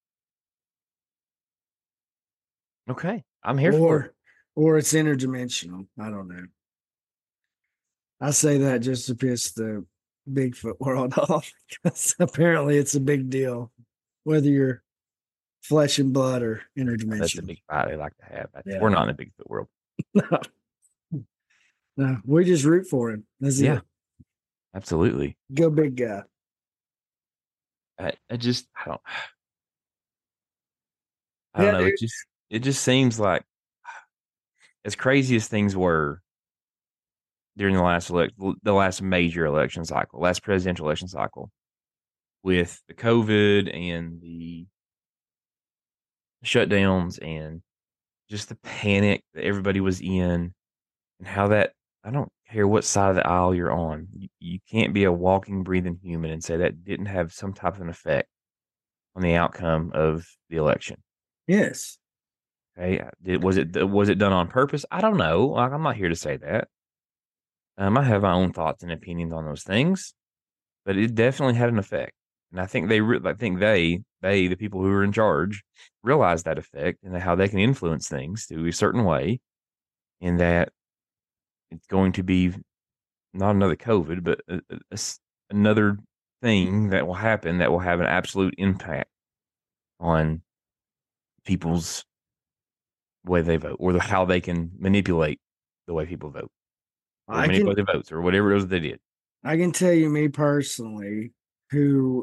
Speaker 4: Okay. I'm here for it.
Speaker 5: Or or it's interdimensional. I don't know. I say that just to piss the Bigfoot world off, because apparently it's a big deal, whether you're flesh and blood or interdimensional.
Speaker 4: That's a big fight they like to have. That's-
Speaker 5: Yeah.
Speaker 4: We're not in the Bigfoot world.
Speaker 5: no. No, we just root for him. That's
Speaker 4: Yeah.
Speaker 5: it.
Speaker 4: Absolutely.
Speaker 5: Go big guy.
Speaker 4: I, I just I don't I don't
Speaker 5: Yeah,
Speaker 4: know. It
Speaker 5: dude.
Speaker 4: just it just seems like as crazy as things were during the last elect, the last major election cycle, last presidential election cycle, with the COVID and the shutdowns and just the panic that everybody was in, and how that, I don't care what side of the aisle you're on, you, you can't be a walking, breathing human and say that didn't have some type of an effect on the outcome of the election.
Speaker 5: Yes.
Speaker 4: Okay, Did, was it was it done on purpose? I don't know. Like, I'm not here to say that. Um, I have my own thoughts and opinions on those things, but it definitely had an effect. And I think they, re- I think they, they, the people who are in charge, realize that effect and how they can influence things to a certain way, and that it's going to be not another COVID, but a, a, a, another thing that will happen that will have an absolute impact on people's way they vote, or the, how they can manipulate the way people vote, or
Speaker 5: I
Speaker 4: manipulate
Speaker 5: can,
Speaker 4: the votes, or whatever it was they did.
Speaker 5: I can tell you, me personally, who,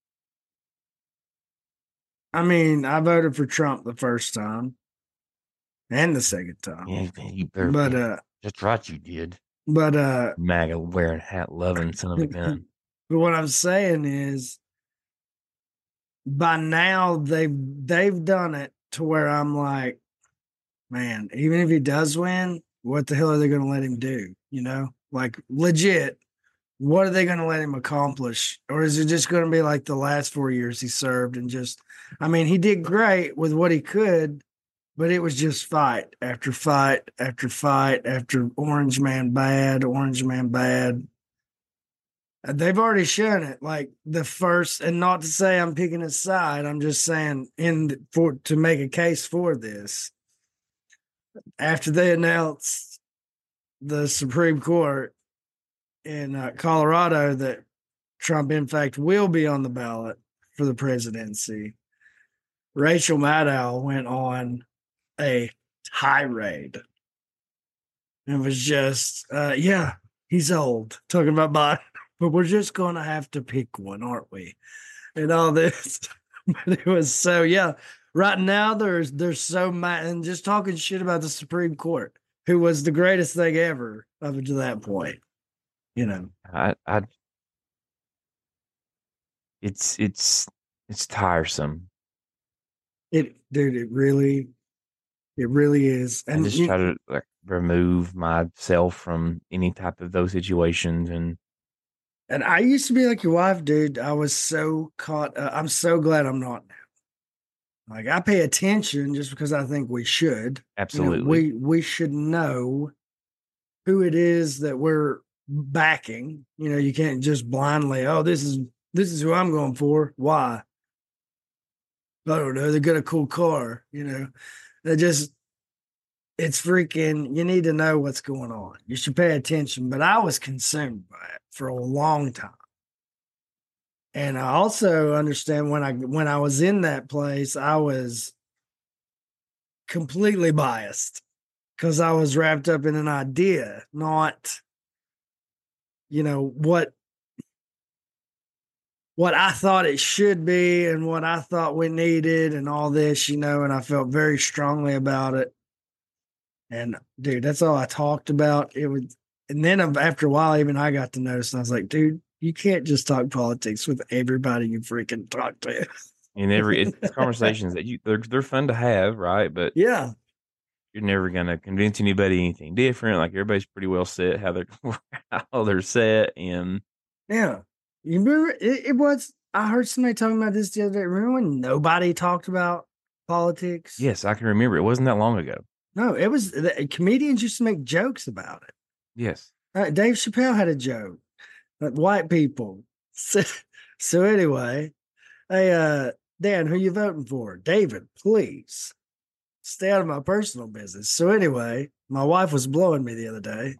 Speaker 5: I mean, I voted for Trump the first time and the second time.
Speaker 4: Yeah, you better,
Speaker 5: but, uh,
Speaker 4: that's right, you did.
Speaker 5: But, uh,
Speaker 4: MAGA wearing hat loving son of a gun.
Speaker 5: But what I'm saying is, by now they've they've done it to where I'm like, man, even if he does win, what the hell are they going to let him do? You know, like legit, what are they going to let him accomplish? Or is it just going to be like the last four years he served and just, I mean, he did great with what he could, but it was just fight after fight after fight after Orange Man bad, Orange Man bad. They've already shown it, like the first, and not to say I'm picking a side, I'm just saying in for to make a case for this. After they announced the Supreme Court in uh, Colorado that Trump, in fact, will be on the ballot for the presidency, Rachel Maddow went on a tirade. It was just, uh, yeah, he's old, talking about Biden, but we're just going to have to pick one, aren't we? And all this. But it was so, yeah. Right now, there's there's so much, and just talking shit about the Supreme Court, who was the greatest thing ever up until that point. You know,
Speaker 4: I, I, it's it's it's tiresome.
Speaker 5: It, dude, it really, it really is.
Speaker 4: And
Speaker 5: And
Speaker 4: I just
Speaker 5: you-
Speaker 4: try to like remove myself from any type of those situations. And
Speaker 5: And I used to be like your wife, dude. I was so caught. Uh, I'm so glad I'm not now. Like, I pay attention just because I think we should. You know,
Speaker 4: absolutely,
Speaker 5: we we should know who it is that we're backing. You know, you can't just blindly, oh, this is this is who I'm going for. Why? I don't know. They got a cool car. You know, they just, it's freaking, you need to know what's going on. You should pay attention. But I was consumed by it for a long time. And I also understand when I when I was in that place, I was completely biased because I was wrapped up in an idea, not, you know, what what I thought it should be and what I thought we needed and all this, you know, and I felt very strongly about it. And dude, that's all I talked about. It was, and then after a while, even I got to notice, and I was like, dude, you can't just talk politics with everybody you freaking talk to.
Speaker 4: and every it's conversations that you they're they're fun to have, right? But
Speaker 5: Yeah.
Speaker 4: you're never gonna convince anybody anything different. Like, everybody's pretty well set how they're how they're set, and
Speaker 5: Yeah. You remember it, it was, I heard somebody talking about this the other day. Remember when nobody talked about politics?
Speaker 4: yes, I can remember it wasn't that long ago.
Speaker 5: No, it was, the comedians used to make jokes about it.
Speaker 4: Yes,
Speaker 5: Uh, Dave Chappelle had a joke. Like, white people. So, so anyway, hey, uh, Dan, who you voting for? David, please stay out of my personal business. So anyway, my wife was blowing me the other day.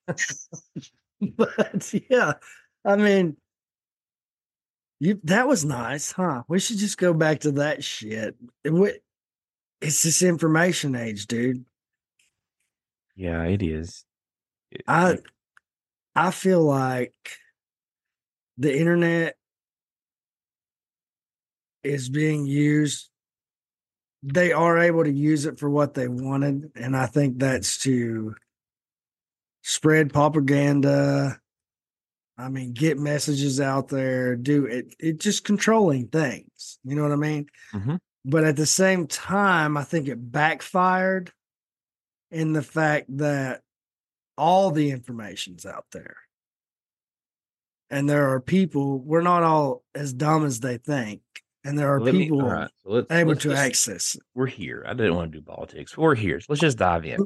Speaker 5: But yeah, I mean, you, that was nice, huh? We should just go back to that shit. It, we, it's this information age, dude.
Speaker 4: yeah, it is. It-
Speaker 5: I
Speaker 4: it-
Speaker 5: I feel like the internet is being used they are able to use it for what they wanted, and I think that's to spread propaganda. I mean, get messages out there, do it. It just controlling things. You know what I mean?
Speaker 4: Mm-hmm.
Speaker 5: But at the same time, I think it backfired in the fact that all the information's out there. And there are people, we're not all as dumb as they think. And there are
Speaker 4: Let me-
Speaker 5: people
Speaker 4: all right, so let's-
Speaker 5: able
Speaker 4: let's
Speaker 5: to
Speaker 4: just-
Speaker 5: access it.
Speaker 4: We're here. I didn't want to do politics. We're here. So let's just dive in.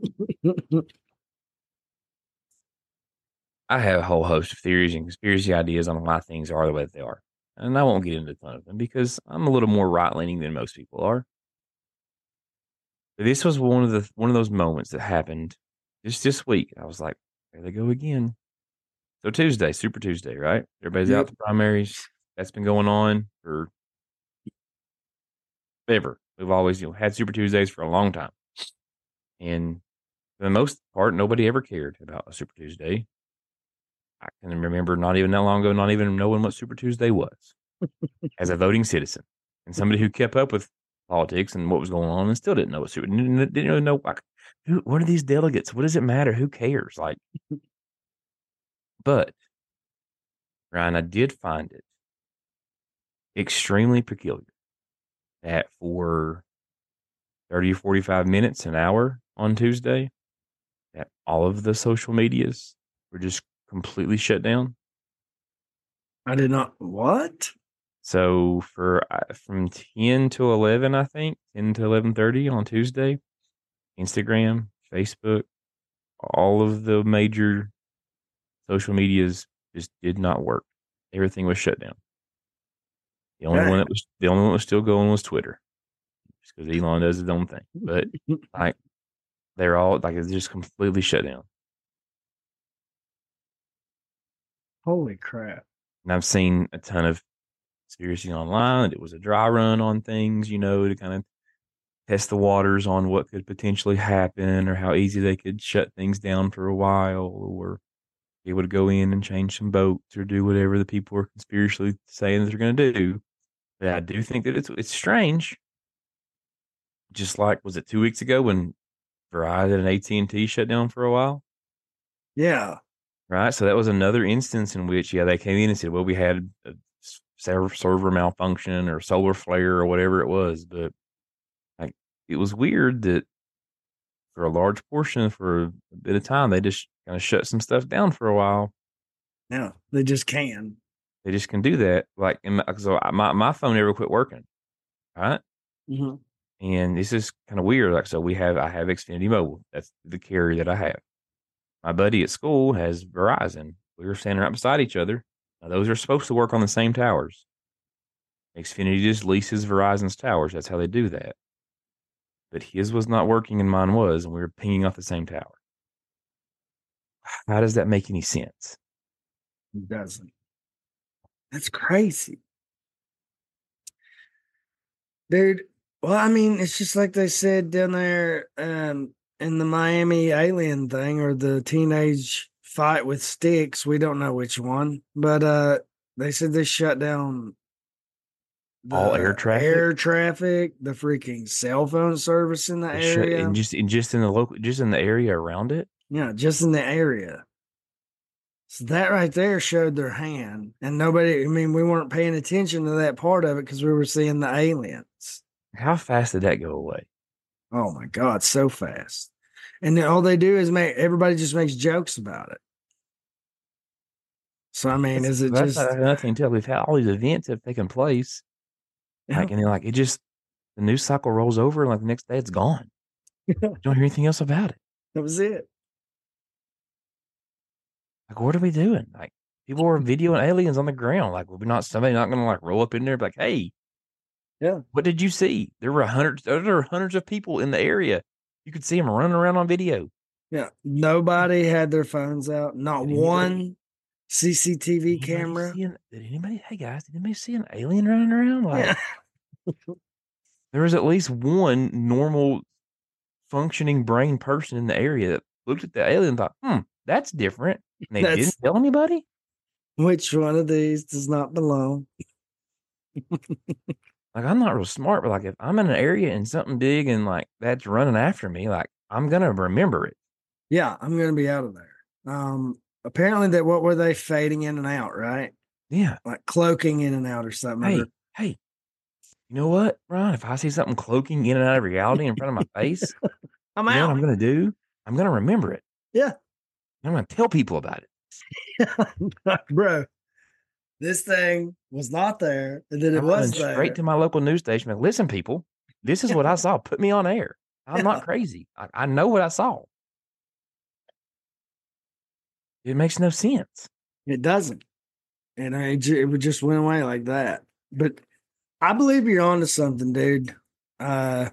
Speaker 4: I have a whole host of theories and conspiracy ideas on why things are the way that they are. And I won't get into a ton of them because I'm a little more right-leaning than most people are. But this was one of the one of those moments that happened just this week. I was like, there they go again. So Tuesday, Super Tuesday, right? Everybody's
Speaker 5: Yep.
Speaker 4: out to primaries. That's been going on for ever. We've always, you know, had Super Tuesdays for a long time. And for the most part, nobody ever cared about a Super Tuesday. I can remember not even that long ago, not even knowing what Super Tuesday was as a voting citizen and somebody who kept up with politics and what was going on and still didn't know what Super didn't, didn't even know like who what are these delegates? What does it matter? Who cares? Like, but Ryan, I did find it extremely peculiar that for thirty or forty-five minutes, an hour on Tuesday, that all of the social medias were just completely shut down.
Speaker 5: I did not. What?
Speaker 4: So for uh, from ten to eleven, I think ten to eleven thirty on Tuesday, Instagram, Facebook, all of the major social medias just did not work. Everything was shut down. The only
Speaker 5: Dang.
Speaker 4: one that was the only one that was still going was Twitter, just because Elon does his own thing. But like they're all like it's just completely shut down.
Speaker 5: Holy crap.
Speaker 4: And I've seen a ton of conspiracy online. It was a dry run on things, you know, to kind of test the waters on what could potentially happen or how easy they could shut things down for a while or be able to go in and change some boats or do whatever the people are conspiracially saying that they're going to do. But I do think that it's it's strange. Just like, was it two weeks ago when Verizon and A T and T shut down for a while?
Speaker 5: Yeah.
Speaker 4: Right. So that was another instance in which, yeah, they came in and said, well, we had a server, server malfunction or solar flare or whatever it was. But like, it was weird that for a large portion, for a bit of time, they just kind of shut some stuff down for a while.
Speaker 5: Yeah. They just can.
Speaker 4: They just can do that. Like, in my, so my, my phone never quit working. Right.
Speaker 5: Mm-hmm.
Speaker 4: And this is kind of weird. Like, so we have, I have Xfinity Mobile. That's the carrier that I have. My buddy at school has Verizon. We were standing right beside each other. Now, those are supposed to work on the same towers. Xfinity just leases Verizon's towers. That's how they do that. But his was not working and mine was, and we were pinging off the same tower. How does that make any sense?
Speaker 5: It doesn't. That's crazy. Dude, well, I mean, it's just like they said down there um, in the Miami alien thing or the teenage fight with sticks. We don't know which one, but uh, they said they shut down the
Speaker 4: All air traffic?
Speaker 5: air traffic, the freaking cell phone service in the
Speaker 4: They shut-
Speaker 5: area.
Speaker 4: and just, and just in the local, just in the area around it.
Speaker 5: Yeah, just in the area. So that right there showed their hand. And nobody, I mean, we weren't paying attention to that part of it because we were seeing the aliens.
Speaker 4: How fast did that go away?
Speaker 5: Oh my God, so fast. And then all they do is make everybody just makes jokes about it. So I mean, is it
Speaker 4: That's
Speaker 5: just
Speaker 4: not- nothing to tell. We've had all these events have taken place. Like, and they're like, it just, the news cycle rolls over, and like the next day it's gone. You don't hear anything else about it.
Speaker 5: that was it?
Speaker 4: Like, what are we doing? Like, people were videoing aliens on the ground. Like, we're not somebody not going to like roll up in there and be like, hey,
Speaker 5: Yeah.
Speaker 4: what did you see? There were hundreds, there were hundreds of people in the area. You could see them running around on video.
Speaker 5: Yeah. Nobody had their phones out. Not
Speaker 4: Did anybody-
Speaker 5: one C C T V
Speaker 4: Did anybody
Speaker 5: camera.
Speaker 4: see an- did anybody? Hey guys, did anybody see an alien running around? Like,
Speaker 5: Yeah.
Speaker 4: there was at least one normal, functioning brain person in the area that looked at the alien and thought, "Hmm, that's different." And they
Speaker 5: That's-
Speaker 4: didn't tell anybody.
Speaker 5: Which one of these does not belong?
Speaker 4: Like, I'm not real smart, but like if I'm in an area and something big and like that's running after me, like I'm gonna remember it.
Speaker 5: Yeah, I'm gonna be out of there. Um, apparently that what were they fading in and out, right?
Speaker 4: Yeah.
Speaker 5: Like cloaking in and out or something.
Speaker 4: Hey,
Speaker 5: Or-
Speaker 4: hey, you know what, Ron? If I see something cloaking in and out of reality in front of my face,
Speaker 5: I'm
Speaker 4: you know what
Speaker 5: out.
Speaker 4: I'm gonna do? I'm gonna remember it.
Speaker 5: Yeah.
Speaker 4: I'm gonna tell people about it.
Speaker 5: Bro, this thing was not there, and then it
Speaker 4: I'm
Speaker 5: was
Speaker 4: running
Speaker 5: there.
Speaker 4: straight to my local news station. Like, listen, people, this is what I saw. Put me on air. I'm
Speaker 5: Yeah.
Speaker 4: not crazy. I, I know what I saw. It makes no sense.
Speaker 5: It doesn't. And I, it would just went away like that. But I believe you're onto something, dude. Uh,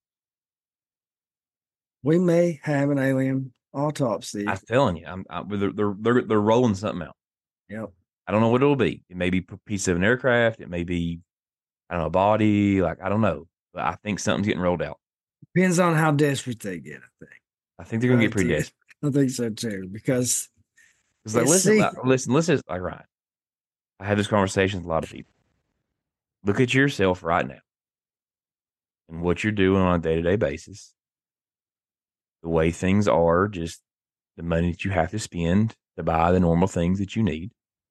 Speaker 5: we may have an alien autopsy.
Speaker 4: I'm telling you, I'm, I, they're, they're they're they're rolling something out.
Speaker 5: Yep.
Speaker 4: I don't know what it'll be. It may be a piece of an aircraft. It may be, I don't know, a body. Like, I don't know. But I think something's getting rolled out.
Speaker 5: Depends on how desperate they get, I think.
Speaker 4: I think they're gonna get
Speaker 5: Right,
Speaker 4: pretty
Speaker 5: dude.
Speaker 4: desperate.
Speaker 5: I think so too, because
Speaker 4: It's like,
Speaker 5: Yeah,
Speaker 4: listen,
Speaker 5: see-
Speaker 4: like, listen, listen. Like, right. I have this conversation with a lot of people. Look at yourself right now and what you're doing on a day to day basis. The way things are, just the money that you have to spend to buy the normal things that you need.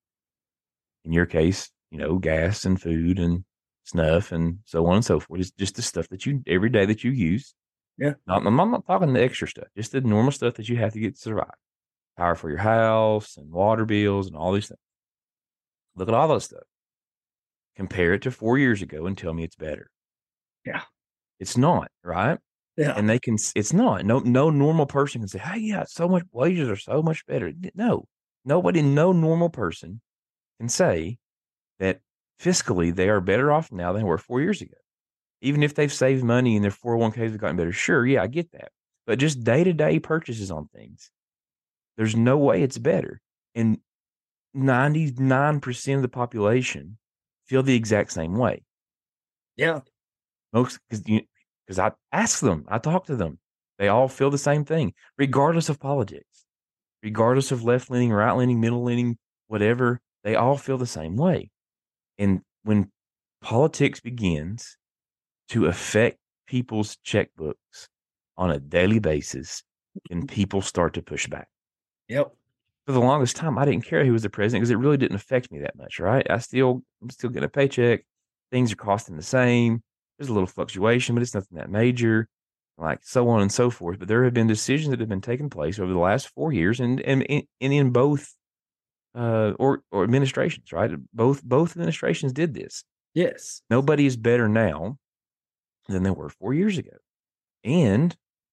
Speaker 4: In your case, you know, gas and food and snuff and so on and so forth. It's just the stuff that you every day that you use.
Speaker 5: Yeah.
Speaker 4: Not, I'm not talking the extra stuff, just the normal stuff that you have to get to survive. Power for your house and water bills and all these things. Look at all those stuff. Compare it to four years ago and tell me it's better.
Speaker 5: Yeah.
Speaker 4: It's not, right?
Speaker 5: yeah,
Speaker 4: And they can, it's not. No, no normal person can say, hey, yeah, it's so much, wages are so much better. No, nobody, no normal person can say that fiscally they are better off now than they were four years ago. Even if they've saved money and their four oh one k's have gotten better. Sure, yeah, I get that. But just day-to-day purchases on things, there's no way it's better. And ninety-nine percent of the population feel the exact same way.
Speaker 5: yeah,
Speaker 4: Most, because I ask them, I talk to them. They all feel the same thing, regardless of politics, regardless of left-leaning, right-leaning, middle-leaning, whatever. They all feel the same way. And when politics begins to affect people's checkbooks on a daily basis, then people start to push back.
Speaker 5: yep,
Speaker 4: For the longest time, I didn't care who was the president because it really didn't affect me that much, right? I still, I'm still getting a paycheck. Things are costing the same. There's a little fluctuation, but it's nothing that major, like so on and so forth. But there have been decisions that have been taking place over the last four years, and and, and in both uh, or or administrations, right? Both both administrations did this.
Speaker 5: yes,
Speaker 4: Nobody is better now than they were four years ago, and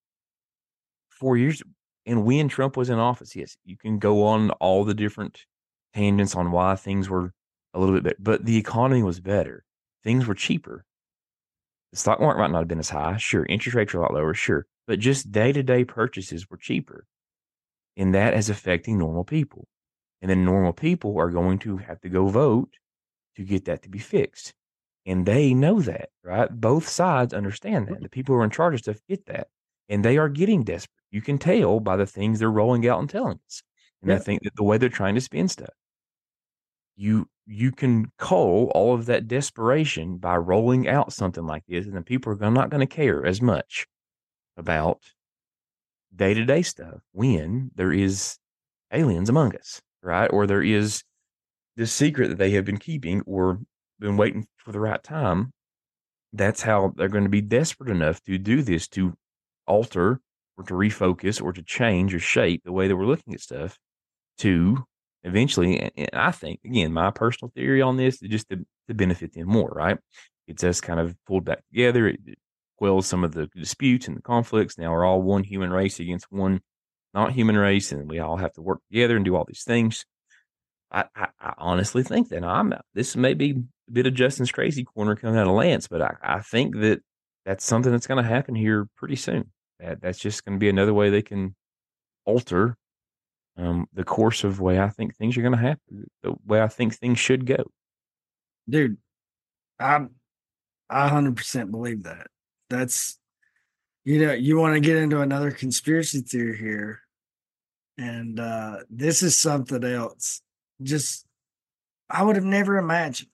Speaker 4: four years. And when Trump was in office, yes, you can go on all the different tangents on why things were a little bit better, but the economy was better. Things were cheaper. The stock market might not have been as high, sure. Interest rates are a lot lower, sure. But just day-to-day purchases were cheaper. And that is affecting normal people. And then normal people are going to have to go vote to get that to be fixed. And they know that, right? Both sides understand that. The people who are in charge of stuff get that. And they are getting desperate. You can tell by the things they're rolling out and telling us. And
Speaker 5: Yeah.
Speaker 4: I think that the way they're trying to spin stuff, you you can cull all of that desperation by rolling out something like this, and then people are not going to care as much about day-to-day stuff when there is aliens among us, right? Or there is this secret that they have been keeping or been waiting for the right time. That's how they're going to be desperate enough to do this, to alter or to refocus or to change or shape the way that we're looking at stuff to eventually, and, and I think, again, my personal theory on this is just to, to benefit them more, right? It's us kind of pulled back together. It, it quells some of the disputes and the conflicts. Now we're all one human race against one not human race, and we all have to work together and do all these things. I, I, I honestly think that I'm this may be a bit of Justin's crazy corner coming out of Lance, but I, I think that that's something that's going to happen here pretty soon. That that's just going to be another way they can alter um, the course of way I think things are going to happen, the way I think things should go.
Speaker 5: dude. I'm, I one hundred percent believe that. That's, you know, you want to get into another conspiracy theory here, and uh, this is something else. Just, I would have never imagined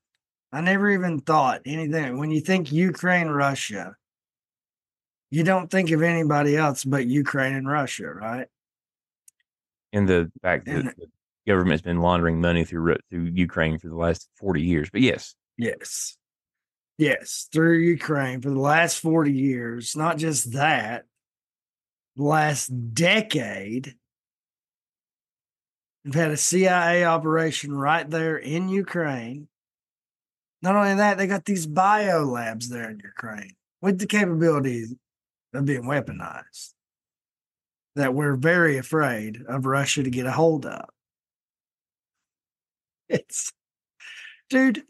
Speaker 5: I never even thought anything. When you think Ukraine, Russia, you don't think of anybody else but Ukraine and Russia, right?
Speaker 4: And the fact that
Speaker 5: And
Speaker 4: the government's been laundering money through Ru- through Ukraine for the last forty years. But yes,
Speaker 5: yes, yes, through Ukraine for the last forty years. Not just that, the last decade, we've had a C I A operation right there in Ukraine. Not only that, they got these bio labs there in Ukraine with the capabilities of being weaponized that we're very afraid of Russia to get a hold of. It's, dude,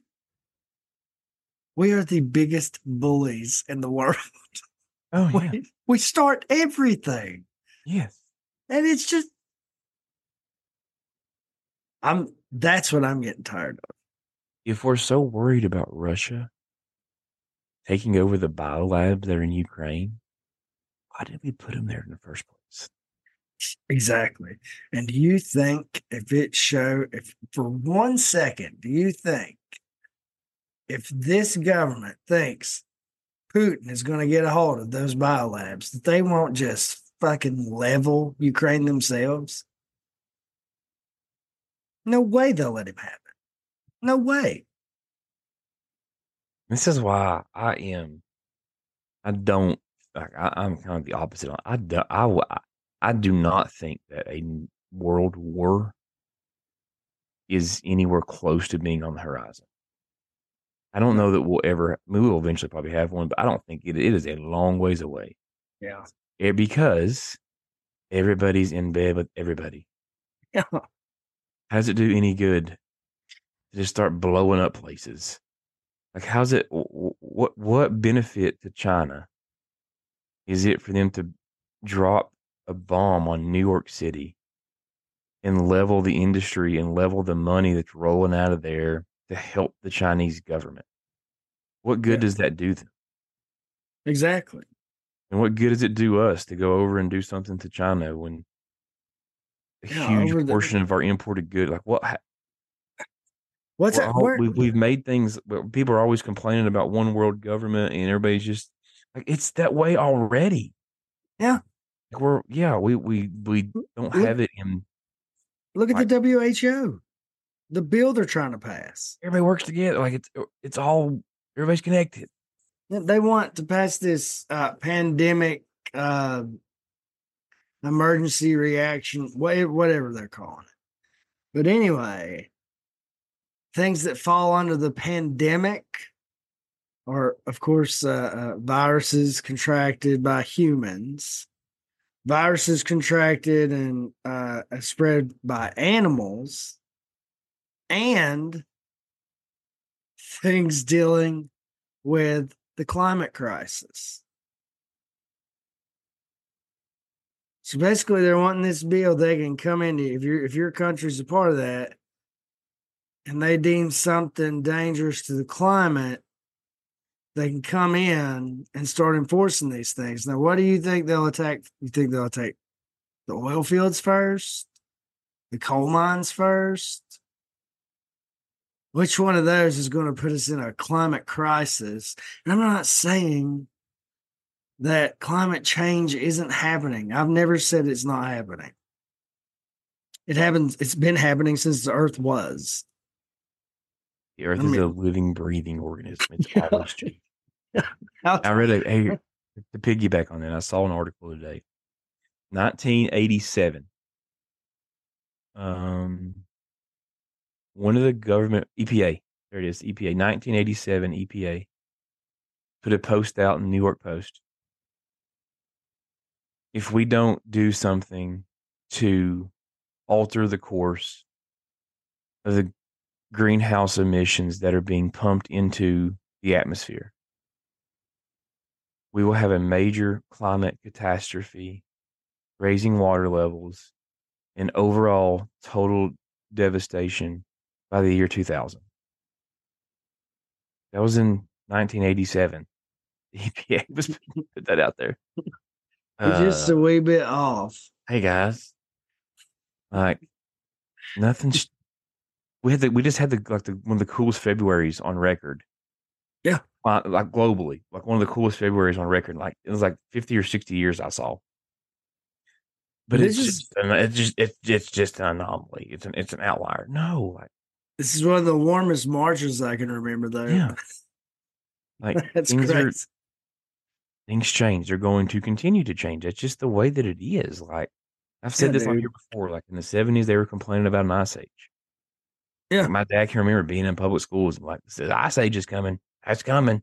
Speaker 5: we are the biggest bullies in the world.
Speaker 4: oh yeah,
Speaker 5: We, we start everything.
Speaker 4: yes.
Speaker 5: And it's just, I'm, that's what I'm getting tired of.
Speaker 4: If we're so worried about Russia taking over the biolabs that are in Ukraine, why did we put them there in the first place?
Speaker 5: Exactly. And do you think if it show, if for one second, do you think if this government thinks Putin is going to get a hold of those biolabs, that they won't just fucking level Ukraine themselves? No way they'll let him have it. No way.
Speaker 4: This is why I am. I don't like. I, I'm kind of the opposite. I do, I, w- I I do not think that a world war is anywhere close to being on the horizon. I don't know that we'll ever. We will eventually probably have one, but I don't think it. It is a long ways away.
Speaker 5: Yeah.
Speaker 4: It, because everybody's in bed with everybody.
Speaker 5: Yeah.
Speaker 4: How does it do any good to just start blowing up places? Like, how's it? What what benefit to China is it for them to drop a bomb on New York City and level the industry and level the money that's rolling out of there to help the Chinese government? What good
Speaker 5: Yeah.
Speaker 4: does that do them?
Speaker 5: Exactly.
Speaker 4: And what good does it do us to go over and do something to China when a
Speaker 5: Yeah,
Speaker 4: huge
Speaker 5: over the-
Speaker 4: portion of our imported good, like what?
Speaker 5: What's
Speaker 4: We're
Speaker 5: that?
Speaker 4: all,
Speaker 5: Where,
Speaker 4: we, we've made things. People are always complaining about one world government, and everybody's just like it's that way already.
Speaker 5: Yeah.
Speaker 4: Like we're yeah, we we we don't
Speaker 5: Look-
Speaker 4: have it in.
Speaker 5: look at
Speaker 4: like-
Speaker 5: the W H O, the bill they're trying to pass.
Speaker 4: Everybody works together. Like it's it's all everybody's connected.
Speaker 5: They want to pass this uh, pandemic uh, emergency reaction, wha- whatever they're calling it. But anyway, things that fall under the pandemic are, of course, uh, uh, viruses contracted by humans, viruses contracted and uh, spread by animals, and things dealing with the climate crisis. So basically, they're wanting this bill they can come into if your if your country's a part of that, and they deem something dangerous to the climate, they can come in and start enforcing these things. Now, what do you think they'll attack? You think they'll attack the oil fields first, the coal mines first? Which one of those is going to put us in a climate crisis? And I'm not saying that climate change isn't happening. I've never said it's not happening. It happens. It's been happening since the Earth was.
Speaker 4: The Earth
Speaker 5: I
Speaker 4: is a
Speaker 5: mean-
Speaker 4: living, breathing organism. It's
Speaker 5: Yeah.
Speaker 4: always changing.
Speaker 5: How-
Speaker 4: I read a hey, to piggyback on that. I saw an article today. nineteen eighty-seven. Um, one of the government E P A. There it is. E P A. nineteen eighty-seven E P A put a post out in the New York Post. If we don't do something to alter the course of the greenhouse emissions that are being pumped into the atmosphere, we will have a major climate catastrophe, raising water levels, and overall total devastation by the year two thousand. That was in nineteen eighty-seven. The E P A was put that out there.
Speaker 5: It's just
Speaker 4: Uh,
Speaker 5: a wee bit off.
Speaker 4: hey guys, like nothing's we had the we just had the like the one of the coolest Februarys on record.
Speaker 5: Yeah.
Speaker 4: Uh, like globally, like one of the coolest Februarys on record. Like it was like fifty or sixty years I saw. But
Speaker 5: This
Speaker 4: it's
Speaker 5: is-
Speaker 4: just an- it's just it's it's just an anomaly. It's an it's an outlier. No, like
Speaker 5: This is one of the warmest Marches I can remember, though.
Speaker 4: yeah, like
Speaker 5: That's
Speaker 4: things
Speaker 5: crazy.
Speaker 4: are things change. They're going to continue to change. That's just the way that it is. Like I've said
Speaker 5: Yeah,
Speaker 4: this on
Speaker 5: dude.
Speaker 4: here before. Like in the seventies, they were complaining about an ice age.
Speaker 5: Yeah.
Speaker 4: Like, my dad can remember being in public schools and like the ice age is coming. That's coming.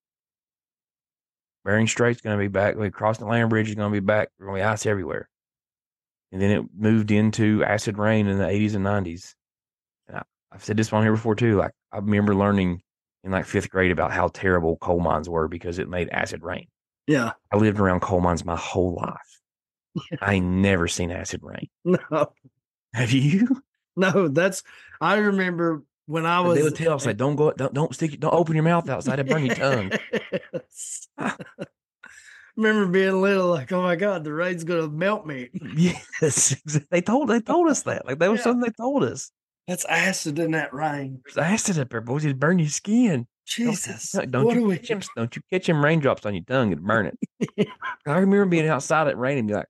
Speaker 4: Bering Strait's going to be back. Like, crossing the land bridge is going to be back. There's going to be ice everywhere. And then it moved into acid rain in the eighties and nineties. And I, I've said this on here before too. Like I remember learning in like fifth grade about how terrible coal mines were because it made acid rain.
Speaker 5: Yeah.
Speaker 4: I lived around coal mines my whole life. I ain't never seen acid rain.
Speaker 5: No,
Speaker 4: Have you?
Speaker 5: no, that's, I remember when I was.
Speaker 4: They would tell us like, don't go, don't don't stick, don't open your mouth outside. It burn your tongue.
Speaker 5: Yes. Remember being little, like, oh my God, the rain's going to melt me.
Speaker 4: Yes, they told they told us that. Like that was
Speaker 5: Yeah.
Speaker 4: something they told us.
Speaker 5: That's acid in that rain.
Speaker 4: There's acid up there, boys. It'd burn your skin.
Speaker 5: Jesus.
Speaker 4: Don't, don't
Speaker 5: what
Speaker 4: you
Speaker 5: do we
Speaker 4: catch them? Don't you catch them raindrops on your tongue and burn it? I remember being outside at rain and be like,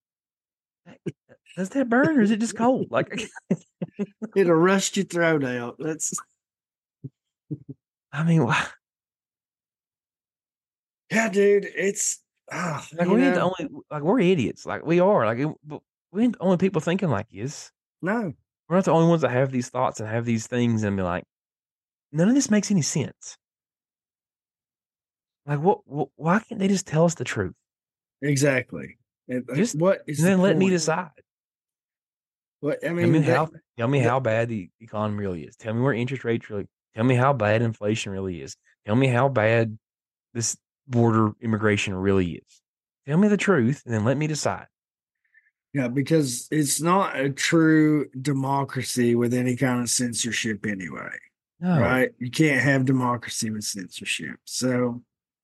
Speaker 4: does that burn or is it just cold? Like,
Speaker 5: It'll rust your throat out. That's,
Speaker 4: I mean, why-
Speaker 5: yeah, dude. It's, ah,
Speaker 4: like
Speaker 5: you
Speaker 4: we ain't the
Speaker 5: know,
Speaker 4: only like we're idiots. Like we are. Like it- but we ain't the only people thinking like this.
Speaker 5: no.
Speaker 4: We're not the only ones that have these thoughts and have these things and be like, none of this makes any sense. Like, what? what why can't they just tell us the truth?
Speaker 5: Exactly. And, like,
Speaker 4: Just-
Speaker 5: what is
Speaker 4: And then
Speaker 5: the
Speaker 4: let me
Speaker 5: point?
Speaker 4: decide.
Speaker 5: What I
Speaker 4: Tell
Speaker 5: mean,
Speaker 4: me
Speaker 5: that-
Speaker 4: how. Tell me
Speaker 5: that-
Speaker 4: how bad the economy really is. Tell me where interest rates really. Tell me how bad inflation really is. Tell me how bad this border immigration really is. Tell me the truth, and then let me decide.
Speaker 5: yeah, because it's not a true democracy with any kind of censorship anyway.
Speaker 4: No,
Speaker 5: Right? You can't have democracy with censorship. So,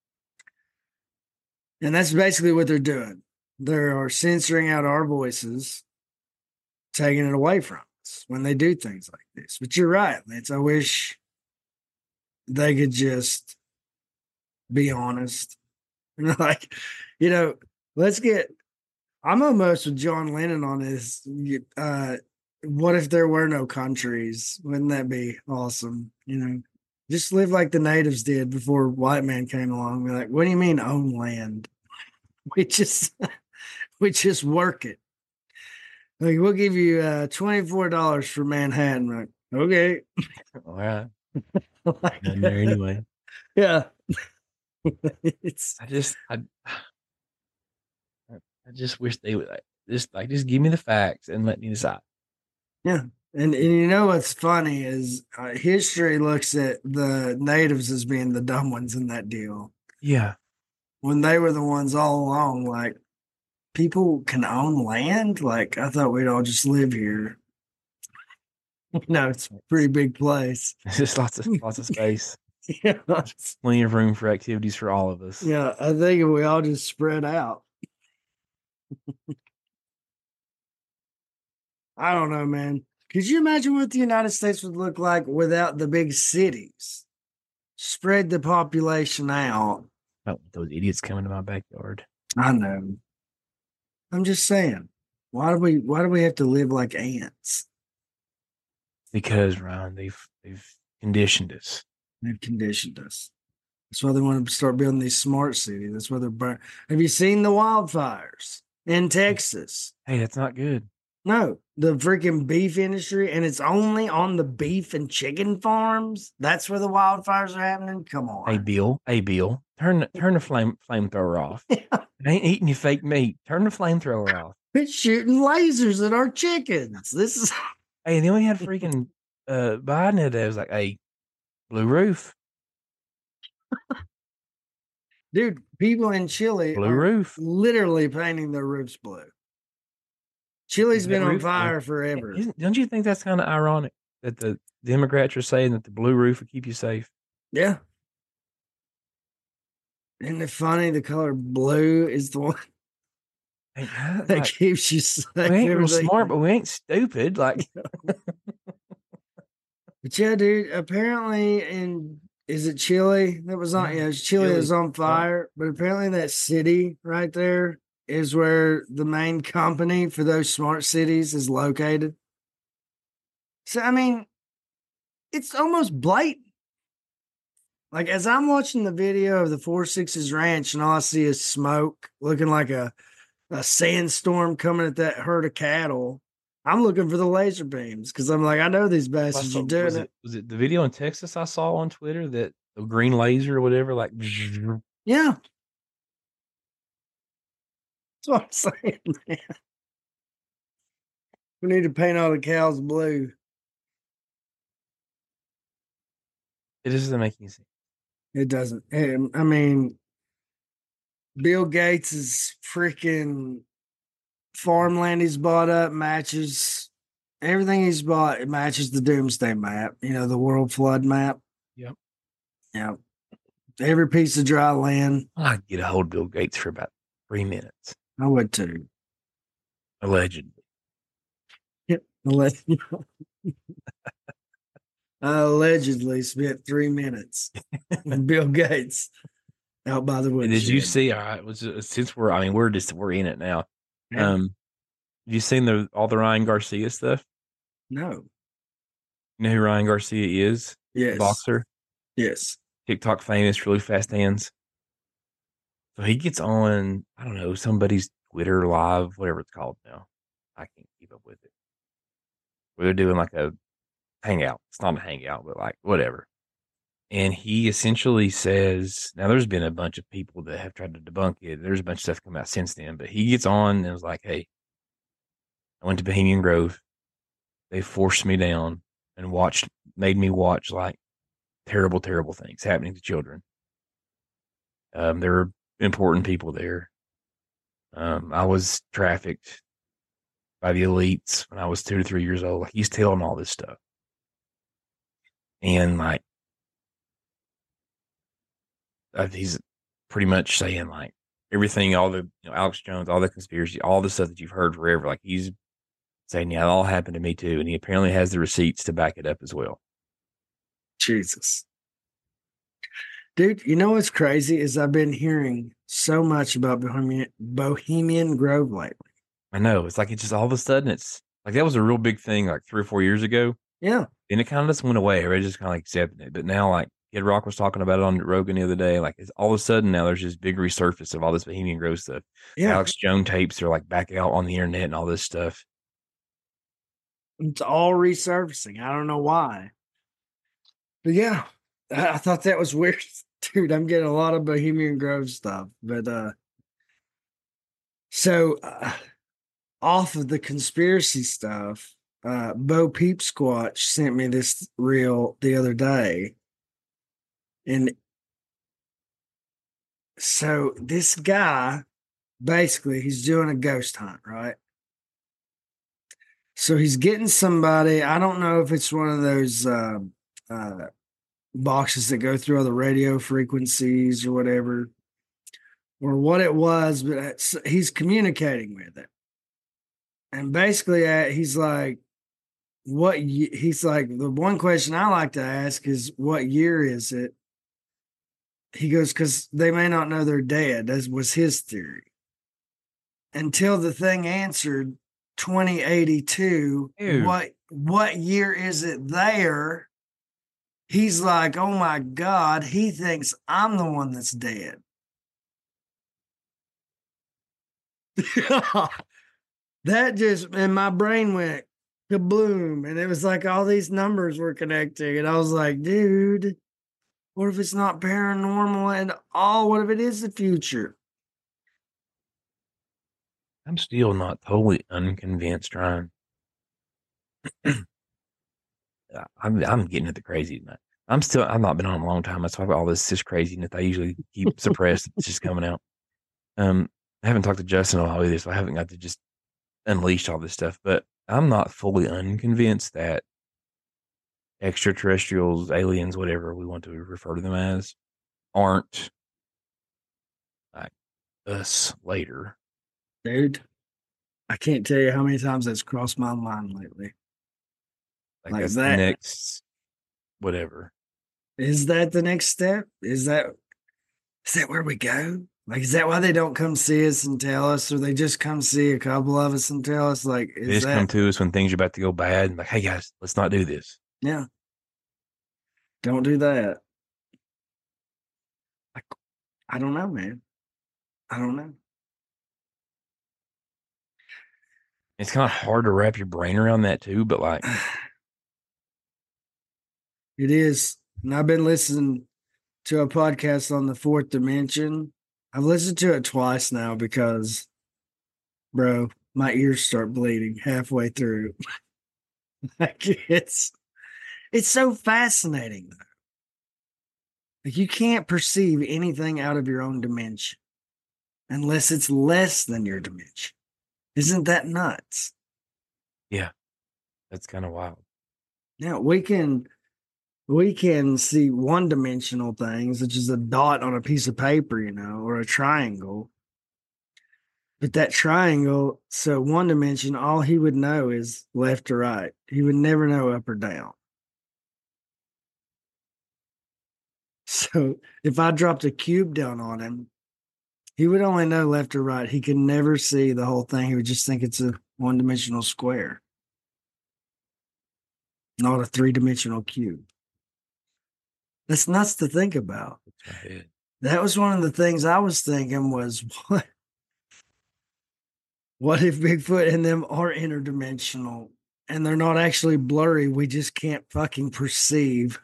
Speaker 5: and that's basically what they're doing. They are censoring out our voices, taking it away from us when they do things like this. But you're right, Lance. I wish they could just be honest. Like, you know, let's get, I'm almost with John Lennon on this. Uh, what if there were no countries? Wouldn't that be awesome? You know, just live like the natives did before white man came along. We're like, what do you mean own land? We just, we just work it. Like, we'll give you uh, twenty-four dollars for Manhattan. Right? Okay.
Speaker 4: all right.
Speaker 5: Like,
Speaker 4: Nothing there anyway.
Speaker 5: yeah. It's
Speaker 4: I just, I, I just wish they would like, just like just give me the facts and let me decide.
Speaker 5: And, and you know what's funny is uh, history looks at the natives as being the dumb ones in that deal
Speaker 4: Yeah,
Speaker 5: when they were the ones all along. Like, people can own land. Like, I thought we'd all just live here. No, it's a pretty big place.
Speaker 4: there's just lots of lots of space,
Speaker 5: Yeah,
Speaker 4: plenty of room for activities for all of us.
Speaker 5: yeah. I think if we all just spread out. I don't know, man. Could you imagine what the United States would look like without the big cities? Spread the population out.
Speaker 4: Oh, those idiots coming to my backyard.
Speaker 5: I know. I'm just saying. Why do we why do we have to live like ants?
Speaker 4: Because Ryan, they've they've conditioned us.
Speaker 5: They've conditioned us. That's why they want to start building these smart cities. That's why they're burning. Have you seen the wildfires in Texas?
Speaker 4: Hey, that's not good.
Speaker 5: No, the freaking beef industry, and it's only on the beef and chicken farms. That's where the wildfires are happening. Come on.
Speaker 4: Hey Bill, hey Bill, turn the, turn the flame flamethrower off. I ain't eating your fake meat. Turn the flamethrower off.
Speaker 5: Quit shooting lasers at our chickens. This is
Speaker 4: Hey, and then we had freaking uh Biden had that was like, hey, blue roof,
Speaker 5: dude. People in Chile
Speaker 4: blue
Speaker 5: are
Speaker 4: roof.
Speaker 5: literally painting their roofs blue. Chile's
Speaker 4: Is
Speaker 5: been
Speaker 4: that
Speaker 5: on
Speaker 4: roof blue?
Speaker 5: fire forever.
Speaker 4: Isn't, don't you think that's kind of ironic that the Democrats are saying that the blue roof will keep you safe?
Speaker 5: Yeah. Isn't it funny? The color blue is the one
Speaker 4: Hey, how-
Speaker 5: that
Speaker 4: like,
Speaker 5: keeps you safe.
Speaker 4: we ain't real
Speaker 5: Everything-
Speaker 4: smart, but we ain't stupid. Like,
Speaker 5: But yeah, dude, apparently in is it Chile that was on?
Speaker 2: Yeah,
Speaker 5: Yeah, it's Chile
Speaker 2: Chile.
Speaker 5: is on fire. But apparently that city right there is where the main company for those smart cities is located. So I mean, it's almost blatant. Like as I'm watching the video of the Four Sixes Ranch, and all I see is smoke, looking like a, a sandstorm coming at that herd of cattle. I'm looking for the laser beams because I'm like, I know these
Speaker 4: I
Speaker 5: bastards
Speaker 4: saw-
Speaker 5: are doing
Speaker 4: was
Speaker 5: it.
Speaker 4: it was it the video in Texas I saw on Twitter that the green laser or whatever, like
Speaker 5: Yeah. That's what I'm saying, man. We need to paint all the cows blue.
Speaker 4: it just doesn't make any sense.
Speaker 5: It doesn't. And, I mean, Bill Gates' is freaking farmland he's bought up matches everything he's bought. It matches the doomsday map, you know, the world flood map.
Speaker 4: Yep.
Speaker 5: Yeah. Every piece of dry land.
Speaker 4: I'd get a hold of Bill Gates for about three minutes,
Speaker 5: I would too.
Speaker 4: allegedly.
Speaker 5: Yep. Allegedly, I allegedly spent three minutes with Bill Gates out by the
Speaker 4: And
Speaker 5: woodshed.
Speaker 4: did you see? All right, was it- since we're, I mean, we're just we're in it now.
Speaker 5: Yeah.
Speaker 4: Um, have you seen the all the Ryan Garcia stuff?
Speaker 5: No.
Speaker 4: You know who Ryan Garcia is?
Speaker 5: Yes.
Speaker 4: Boxer,
Speaker 5: Yes.
Speaker 4: TikTok famous, really fast hands. So he gets on, I don't know, somebody's Twitter live, whatever it's called now. I can't keep up with it. Where they're doing like a hangout. It's not a hangout, but like whatever. And he essentially says, now there's been a bunch of people that have tried to debunk it. There's a bunch of stuff come out since then, but he gets on and was like, hey, I went to Bohemian Grove. They forced me down and watched, made me watch like terrible, terrible things happening to children. Um, there were important people there. Um, I was trafficked by the elites when I was two to three years old. Like he's telling all this stuff. And like, uh, he's pretty much saying like everything, all the, you know, Alex Jones, all the conspiracy, all the stuff that you've heard forever. Like he's saying, yeah, it all happened to me too. And he apparently has the receipts to back it up as well.
Speaker 5: Jesus. Dude, you know what's crazy is I've been hearing so much about Bohemian, Bohemian Grove lately.
Speaker 4: I know. It's like, it's just all of a sudden, it's like, that was a real big thing like three or four years ago.
Speaker 5: Yeah.
Speaker 4: And it kind of just went away. Everybody just kind of like accepted it. But now, like, Kid Rock was talking about it on Rogan the other day. Like, it's all of a sudden now there's this big resurface of all this Bohemian Grove stuff.
Speaker 5: Yeah.
Speaker 4: Alex Jones tapes are like back out on the internet and all this stuff.
Speaker 5: It's all resurfacing. I don't know why. But yeah, I, I thought that was weird. Dude, I'm getting a lot of Bohemian Grove stuff. But uh so uh, off of the conspiracy stuff, uh Bo Peep Squatch sent me this reel the other day. And so this guy, basically, he's doing a ghost hunt, right? So he's getting somebody. I don't know if it's one of those uh, uh, boxes that go through all the radio frequencies or whatever, or what it was, but it's, he's communicating with it. And basically, uh, he's like, what? Ye-? He's like, the one question I like to ask is, what year is it? He goes, because they may not know they're dead. That was his theory. Until the thing answered twenty eighty-two,
Speaker 4: Ew.
Speaker 5: what what year is it there? He's like, oh my God, he thinks I'm the one that's dead. That just, and my brain went kabloom. And it was like all these numbers were connecting. And I was like, dude, what if it's not paranormal at all? What if it is the future?
Speaker 4: I'm still not totally unconvinced, Ryan. I'm I'm getting at the crazy tonight. I'm still I've not been on a long time. That's why all this this craziness I usually keep suppressed. It's just coming out. Um, I haven't talked to Justin in a while either, so I haven't got to just unleash all this stuff. But I'm not fully unconvinced that extraterrestrials, aliens, whatever we want to refer to them as, aren't like us later.
Speaker 5: Dude, I can't tell you how many times that's crossed my mind lately.
Speaker 4: Like,
Speaker 5: Like
Speaker 4: that's
Speaker 5: that.
Speaker 4: the next whatever.
Speaker 5: Is that the next step? Is that is that where we go? Like, is that why they don't come see us and tell us, or they just come see a couple of us and tell us? Like, is
Speaker 4: They just
Speaker 5: that
Speaker 4: come to us when things are about to go bad and like, hey guys, let's not do this.
Speaker 5: yeah? Don't do that. Like, I don't know, man. I don't know.
Speaker 4: It's kind of hard to wrap your brain around that too, but like,
Speaker 5: It is. And I've been listening to a podcast on the fourth dimension. I've listened to it twice now because, bro, my ears start bleeding halfway through. Like, it's it's so fascinating though. Like, you can't perceive anything out of your own dimension unless it's less than your dimension. Isn't that nuts?
Speaker 4: yeah, that's kind of wild.
Speaker 5: Now we can we can see one-dimensional things, such as a dot on a piece of paper, you know, or a triangle. But that triangle, so one dimension, all he would know is left or right. He would never know up or down. So if I dropped a cube down on him, he would only know left or right. He could never see the whole thing. He would just think it's a one-dimensional square, not a three-dimensional cube. That's nuts to think about.
Speaker 4: That's my head.
Speaker 5: That was one of the things I was thinking was, what, what if Bigfoot and them are interdimensional and they're not actually blurry? We just can't fucking perceive.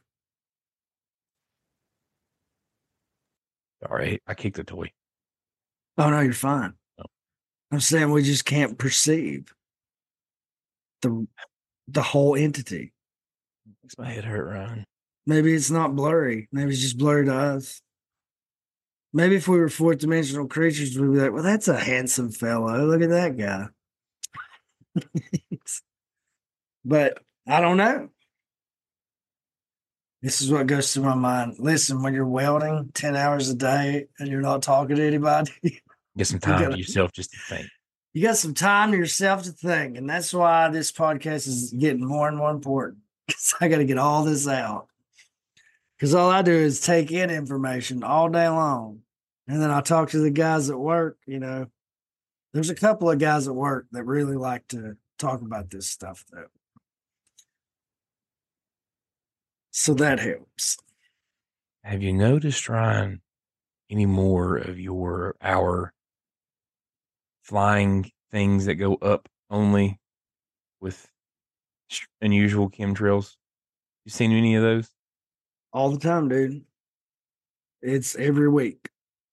Speaker 4: Sorry, I kicked the toy.
Speaker 5: Oh, no, you're fine.
Speaker 4: Oh.
Speaker 5: I'm saying we just can't perceive the the whole entity.
Speaker 4: Makes my head hurt, Ryan.
Speaker 5: Maybe it's not blurry. Maybe it's just blurry to us. Maybe if we were fourth dimensional creatures, we'd be like, well, that's a handsome fellow. Look at that guy. But I don't know. This is what goes through my mind. Listen, when you're welding ten hours a day and you're not talking to anybody,
Speaker 4: Get some time
Speaker 5: gotta-
Speaker 4: to yourself just to think.
Speaker 5: you got some time to yourself to think. And that's why this podcast is getting more and more important. Because I got to get all this out. Because all I do is take in information all day long. And then I talk to the guys at work. You know, there's a couple of guys at work that really like to talk about this stuff, though. So that helps.
Speaker 4: Have you noticed, Ryan, any more of your our flying things that go up only with sh- unusual chemtrails? You seen any of those?
Speaker 5: All the time, dude. It's every week.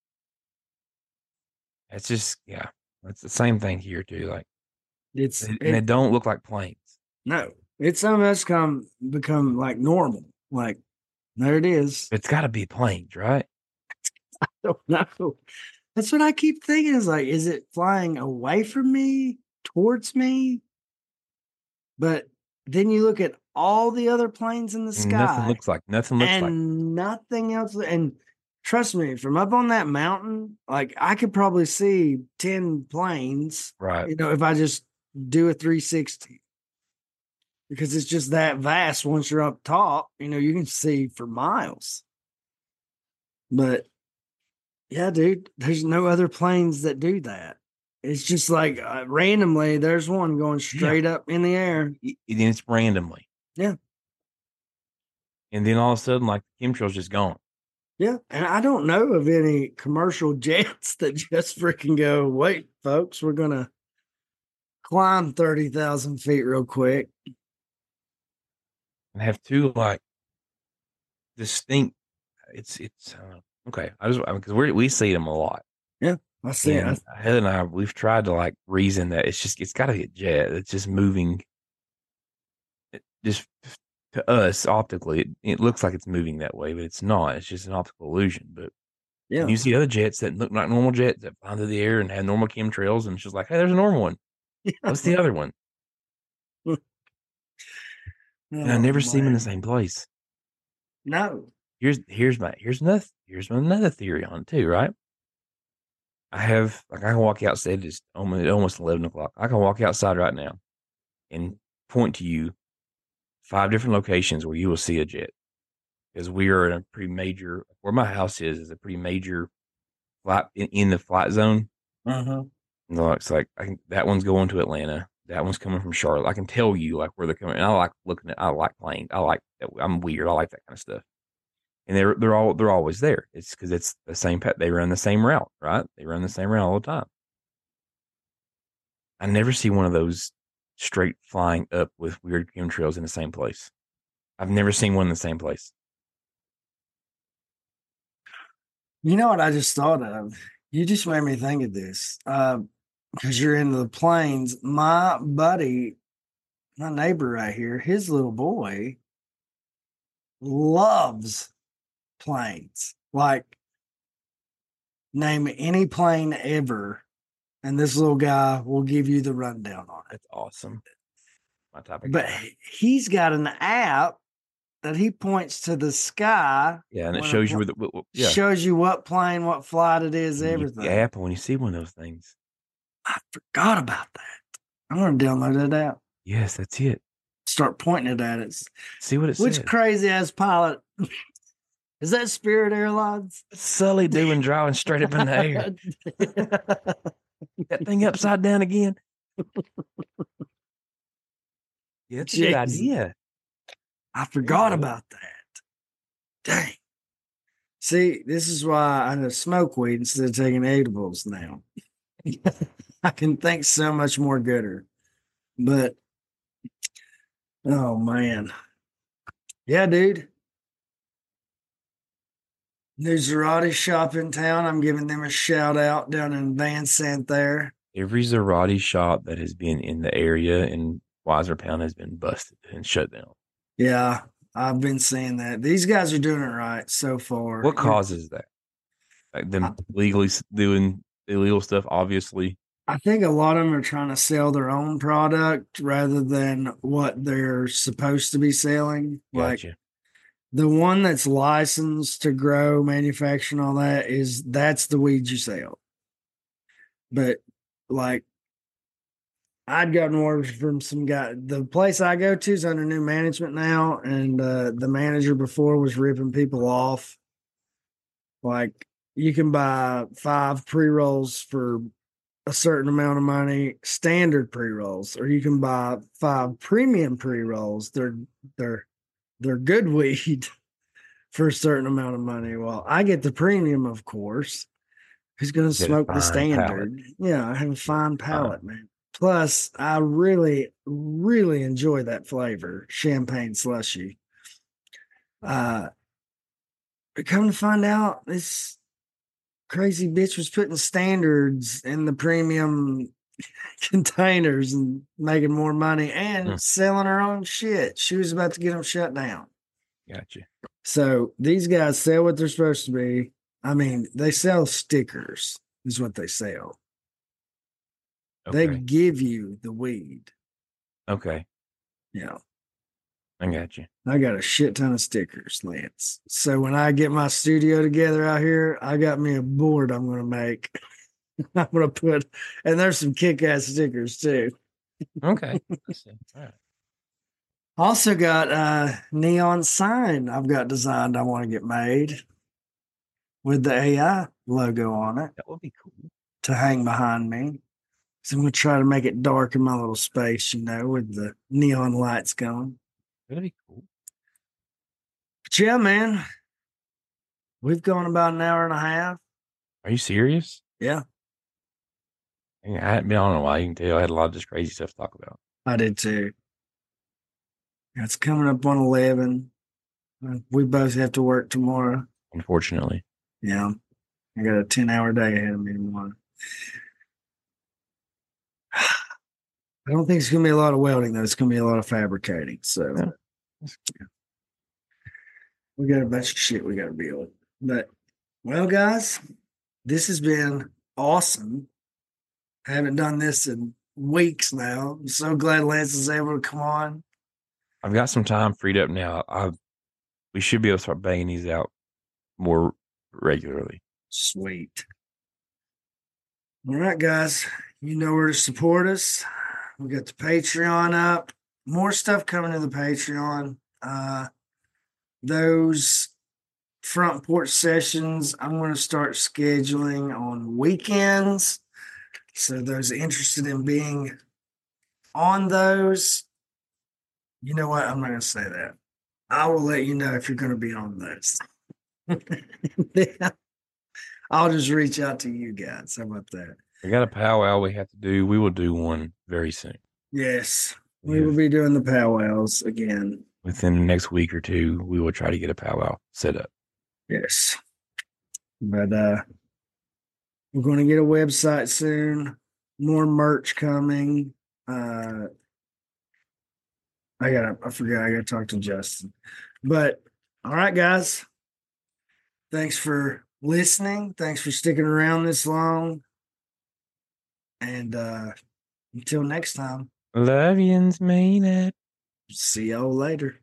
Speaker 4: It's just, yeah, that's the same thing here too. Like,
Speaker 5: It's
Speaker 4: and
Speaker 5: it-
Speaker 4: they don't look like planes.
Speaker 5: no. It's something that's come become like normal. Like, there it is.
Speaker 4: It's got to be planes, right?
Speaker 5: I don't know. That's what I keep thinking. Is like, is it flying away from me, towards me? But then you look at all the other planes in the
Speaker 4: And
Speaker 5: sky,
Speaker 4: nothing looks like nothing looks
Speaker 5: and
Speaker 4: like.
Speaker 5: nothing else. And trust me, from up on that mountain, like I could probably see ten planes.
Speaker 4: Right.
Speaker 5: You know, if I just do a three sixty, because it's just that vast. Once you're up top, you know, you can see for miles. But yeah, dude, there's no other planes that do that. It's just like uh, randomly, there's one going straight up in the air.
Speaker 4: Y- And then it's randomly.
Speaker 5: Yeah.
Speaker 4: And then all of a sudden, like the chemtrail's just gone.
Speaker 5: Yeah. And I don't know of any commercial jets that just freaking go, wait, folks, we're going to climb thirty thousand feet real quick.
Speaker 4: And have two like distinct. It's it's uh, okay. I just because we we see them a lot.
Speaker 5: I see
Speaker 4: And
Speaker 5: it.
Speaker 4: Heather and I, we've tried to like reason that it's just, it's got to be a jet. It's just moving. It just to us optically, it, it looks like it's moving that way, but it's not. It's just an optical illusion. But
Speaker 5: Yeah.
Speaker 4: you see other jets that look like normal jets that fly through the air and have normal chemtrails, and it's just like, hey, there's a normal one. What's the other one? And I
Speaker 5: Oh,
Speaker 4: never see them in the
Speaker 5: man.
Speaker 4: same place.
Speaker 5: No.
Speaker 4: Here's here's my here's another here's another theory on it too, right? I have like I can walk outside. It's almost almost eleven o'clock. I can walk outside right now and point to you five different locations where you will see a jet. because we are in a pretty major, where my house is, is a pretty major flight in, in the flight zone.
Speaker 5: Uh-huh.
Speaker 4: No, it's like I can, that one's going to Atlanta. That one's coming from Charlotte. I can tell you like where they're coming. And I like looking at. I like planes. I like. I'm weird. I like that kind of stuff. And they're they're all they're always there. It's because it's the same pet. They run the same route, right? They run the same route all the time. I never see one of those straight flying up with weird chemtrails in the same place. I've never seen one in the same place.
Speaker 5: You know what I just thought of? You just made me think of this. Uh, because you're into the planes. My buddy, my neighbor right here, his little boy loves planes. Like, name any plane ever, and this little guy will give you the rundown on it.
Speaker 4: That's awesome. My type of
Speaker 5: But
Speaker 4: guy.
Speaker 5: he's got an app that he points to the sky.
Speaker 4: Yeah, and it
Speaker 5: when
Speaker 4: shows you
Speaker 5: pl-
Speaker 4: where the what, what, yeah.
Speaker 5: shows you what plane, what flight it is,
Speaker 4: You-
Speaker 5: everything.
Speaker 4: The app when you see one of those things.
Speaker 5: I forgot about that. I'm gonna download that app.
Speaker 4: Yes, that's it.
Speaker 5: Start pointing it at it.
Speaker 4: See what it
Speaker 5: Which
Speaker 4: says.
Speaker 5: crazy ass pilot is that? Spirit Airlines?
Speaker 4: Sully doing driving straight up in the air. That thing upside down again. Yeah, that's a good
Speaker 5: Jeez.
Speaker 4: idea.
Speaker 5: I forgot
Speaker 4: go.
Speaker 5: about that. Dang. See, this is why I smoke weed instead of taking edibles now. I can think so much more gooder. But oh man. Yeah, dude. New Zerati shop in town. I'm giving them a shout out down in Van Sant there.
Speaker 4: Every Zerati shop that has been in the area in Weiser Pound has been busted and shut down.
Speaker 5: Yeah, I've been seeing that. These guys are doing it right so far.
Speaker 4: What causes that? Like them legally s- doing illegal stuff, obviously.
Speaker 5: I think a lot of them are trying to sell their own product rather than what they're supposed to be selling. Like
Speaker 4: Gotcha.
Speaker 5: the one that's licensed to grow, manufacture, and all that is that's the weed you sell. But like I'd gotten orders from some guy. The place I go to is under new management now, and uh, the manager before was ripping people off. Like you can buy five pre rolls for a certain amount of money, standard pre rolls, or you can buy five premium pre rolls. They're they're they're good weed for a certain amount of money. Well, I get the premium, of course. Who's going to
Speaker 4: Get a
Speaker 5: smoke the
Speaker 4: fine
Speaker 5: standard? Yeah, I have a fine palate, man. Plus, I really, really enjoy that flavor, champagne slushy. Uh, but come to find out, this crazy bitch was putting standards in the premium containers and making more money and
Speaker 4: Hmm.
Speaker 5: selling her own shit. She was about to get them shut down.
Speaker 4: Gotcha.
Speaker 5: So these guys sell what they're supposed to be. I mean, they sell stickers, is what they sell.
Speaker 4: Okay.
Speaker 5: They give you the weed.
Speaker 4: Okay.
Speaker 5: Yeah.
Speaker 4: I got you.
Speaker 5: I got a shit ton of stickers, Lance. So when I get my studio together out here, I got me a board I'm going to make. I'm going to put, and there's some kick ass stickers too.
Speaker 4: Okay. I see. All right.
Speaker 5: Also got a neon sign I've got designed I want to get made with the A I logo on it
Speaker 4: That would be cool.
Speaker 5: to hang behind me. So I'm going to try to make it dark in my little space, you know, with the neon lights going.
Speaker 4: That'd be cool.
Speaker 5: But yeah, man, we've gone about an hour and a half.
Speaker 4: Are you serious?
Speaker 5: Yeah,
Speaker 4: I hadn't been on in a while. You can tell I had a lot of just crazy stuff to talk about.
Speaker 5: I did too. It's coming up on eleven. Uh, We both have to work tomorrow.
Speaker 4: Unfortunately.
Speaker 5: Yeah, I got a ten hour day ahead of me tomorrow. I don't think it's going to be a lot of welding, though. It's going to be a lot of fabricating. So
Speaker 4: Yeah.
Speaker 5: we got a bunch of shit we got to deal with. But, well, guys, this has been awesome. I haven't done this in weeks now. I'm so glad Lance is able to come on.
Speaker 4: I've got some time freed up now. I we should be able to start banging these out more regularly.
Speaker 5: Sweet. All right, guys. You know where to support us. We got the Patreon up. More stuff coming to the Patreon. Uh, those front porch sessions, I'm going to start scheduling on weekends. So those interested in being on those, you know what? I'm not going to say that. I will let you know if you're going to be on those. I'll just reach out to you guys. How about that?
Speaker 4: We got a powwow we have to do. We will do one very soon.
Speaker 5: Yes, we will be doing the powwows again.
Speaker 4: Within the next week or two, we will try to get a powwow set up.
Speaker 5: Yes. But uh we're going to get a website soon. More merch coming. Uh I gotta I forgot I gotta talk to Justin. But all right, guys. Thanks for listening. Thanks for sticking around this long. And uh until next time.
Speaker 4: Love yous, mean it.
Speaker 5: See y'all later.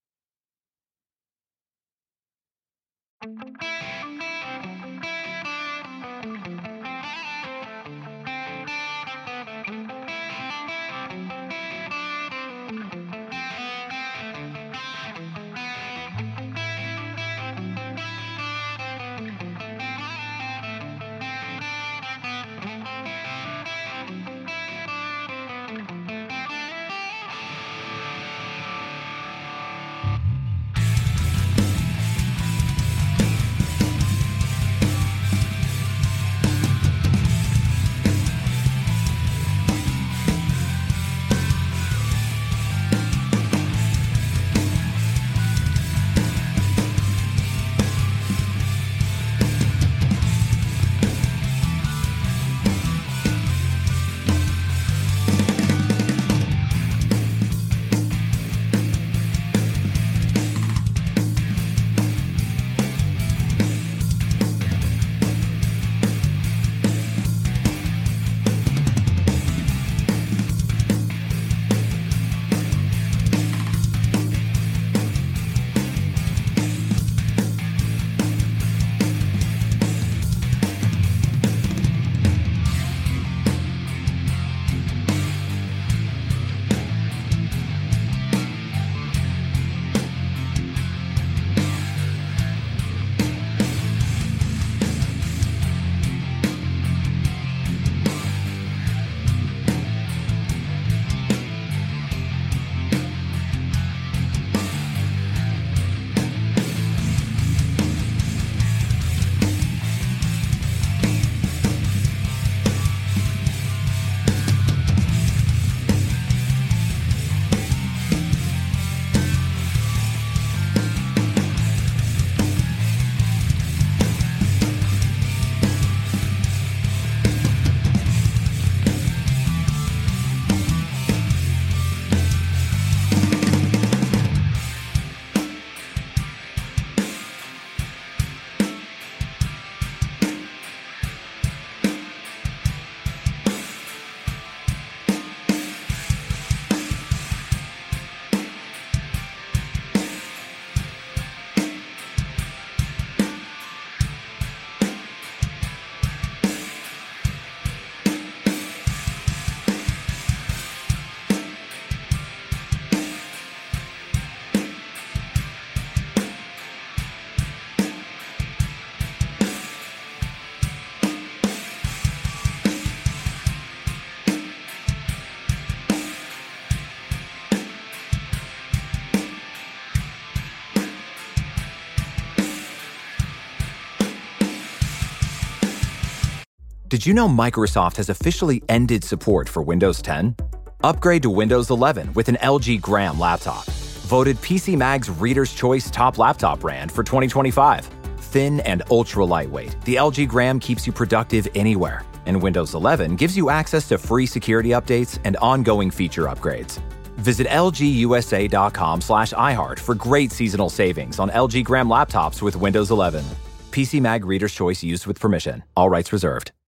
Speaker 1: Did you know Microsoft has officially ended support for Windows ten? Upgrade to Windows eleven with an L G Gram laptop. Voted P C Mag's Reader's Choice Top Laptop Brand for twenty twenty-five. Thin and ultra lightweight, the L G Gram keeps you productive anywhere. And Windows eleven gives you access to free security updates and ongoing feature upgrades. Visit lgusa.com slash iHeart for great seasonal savings on L G Gram laptops with Windows eleven. P C Mag Reader's Choice used with permission. All rights reserved.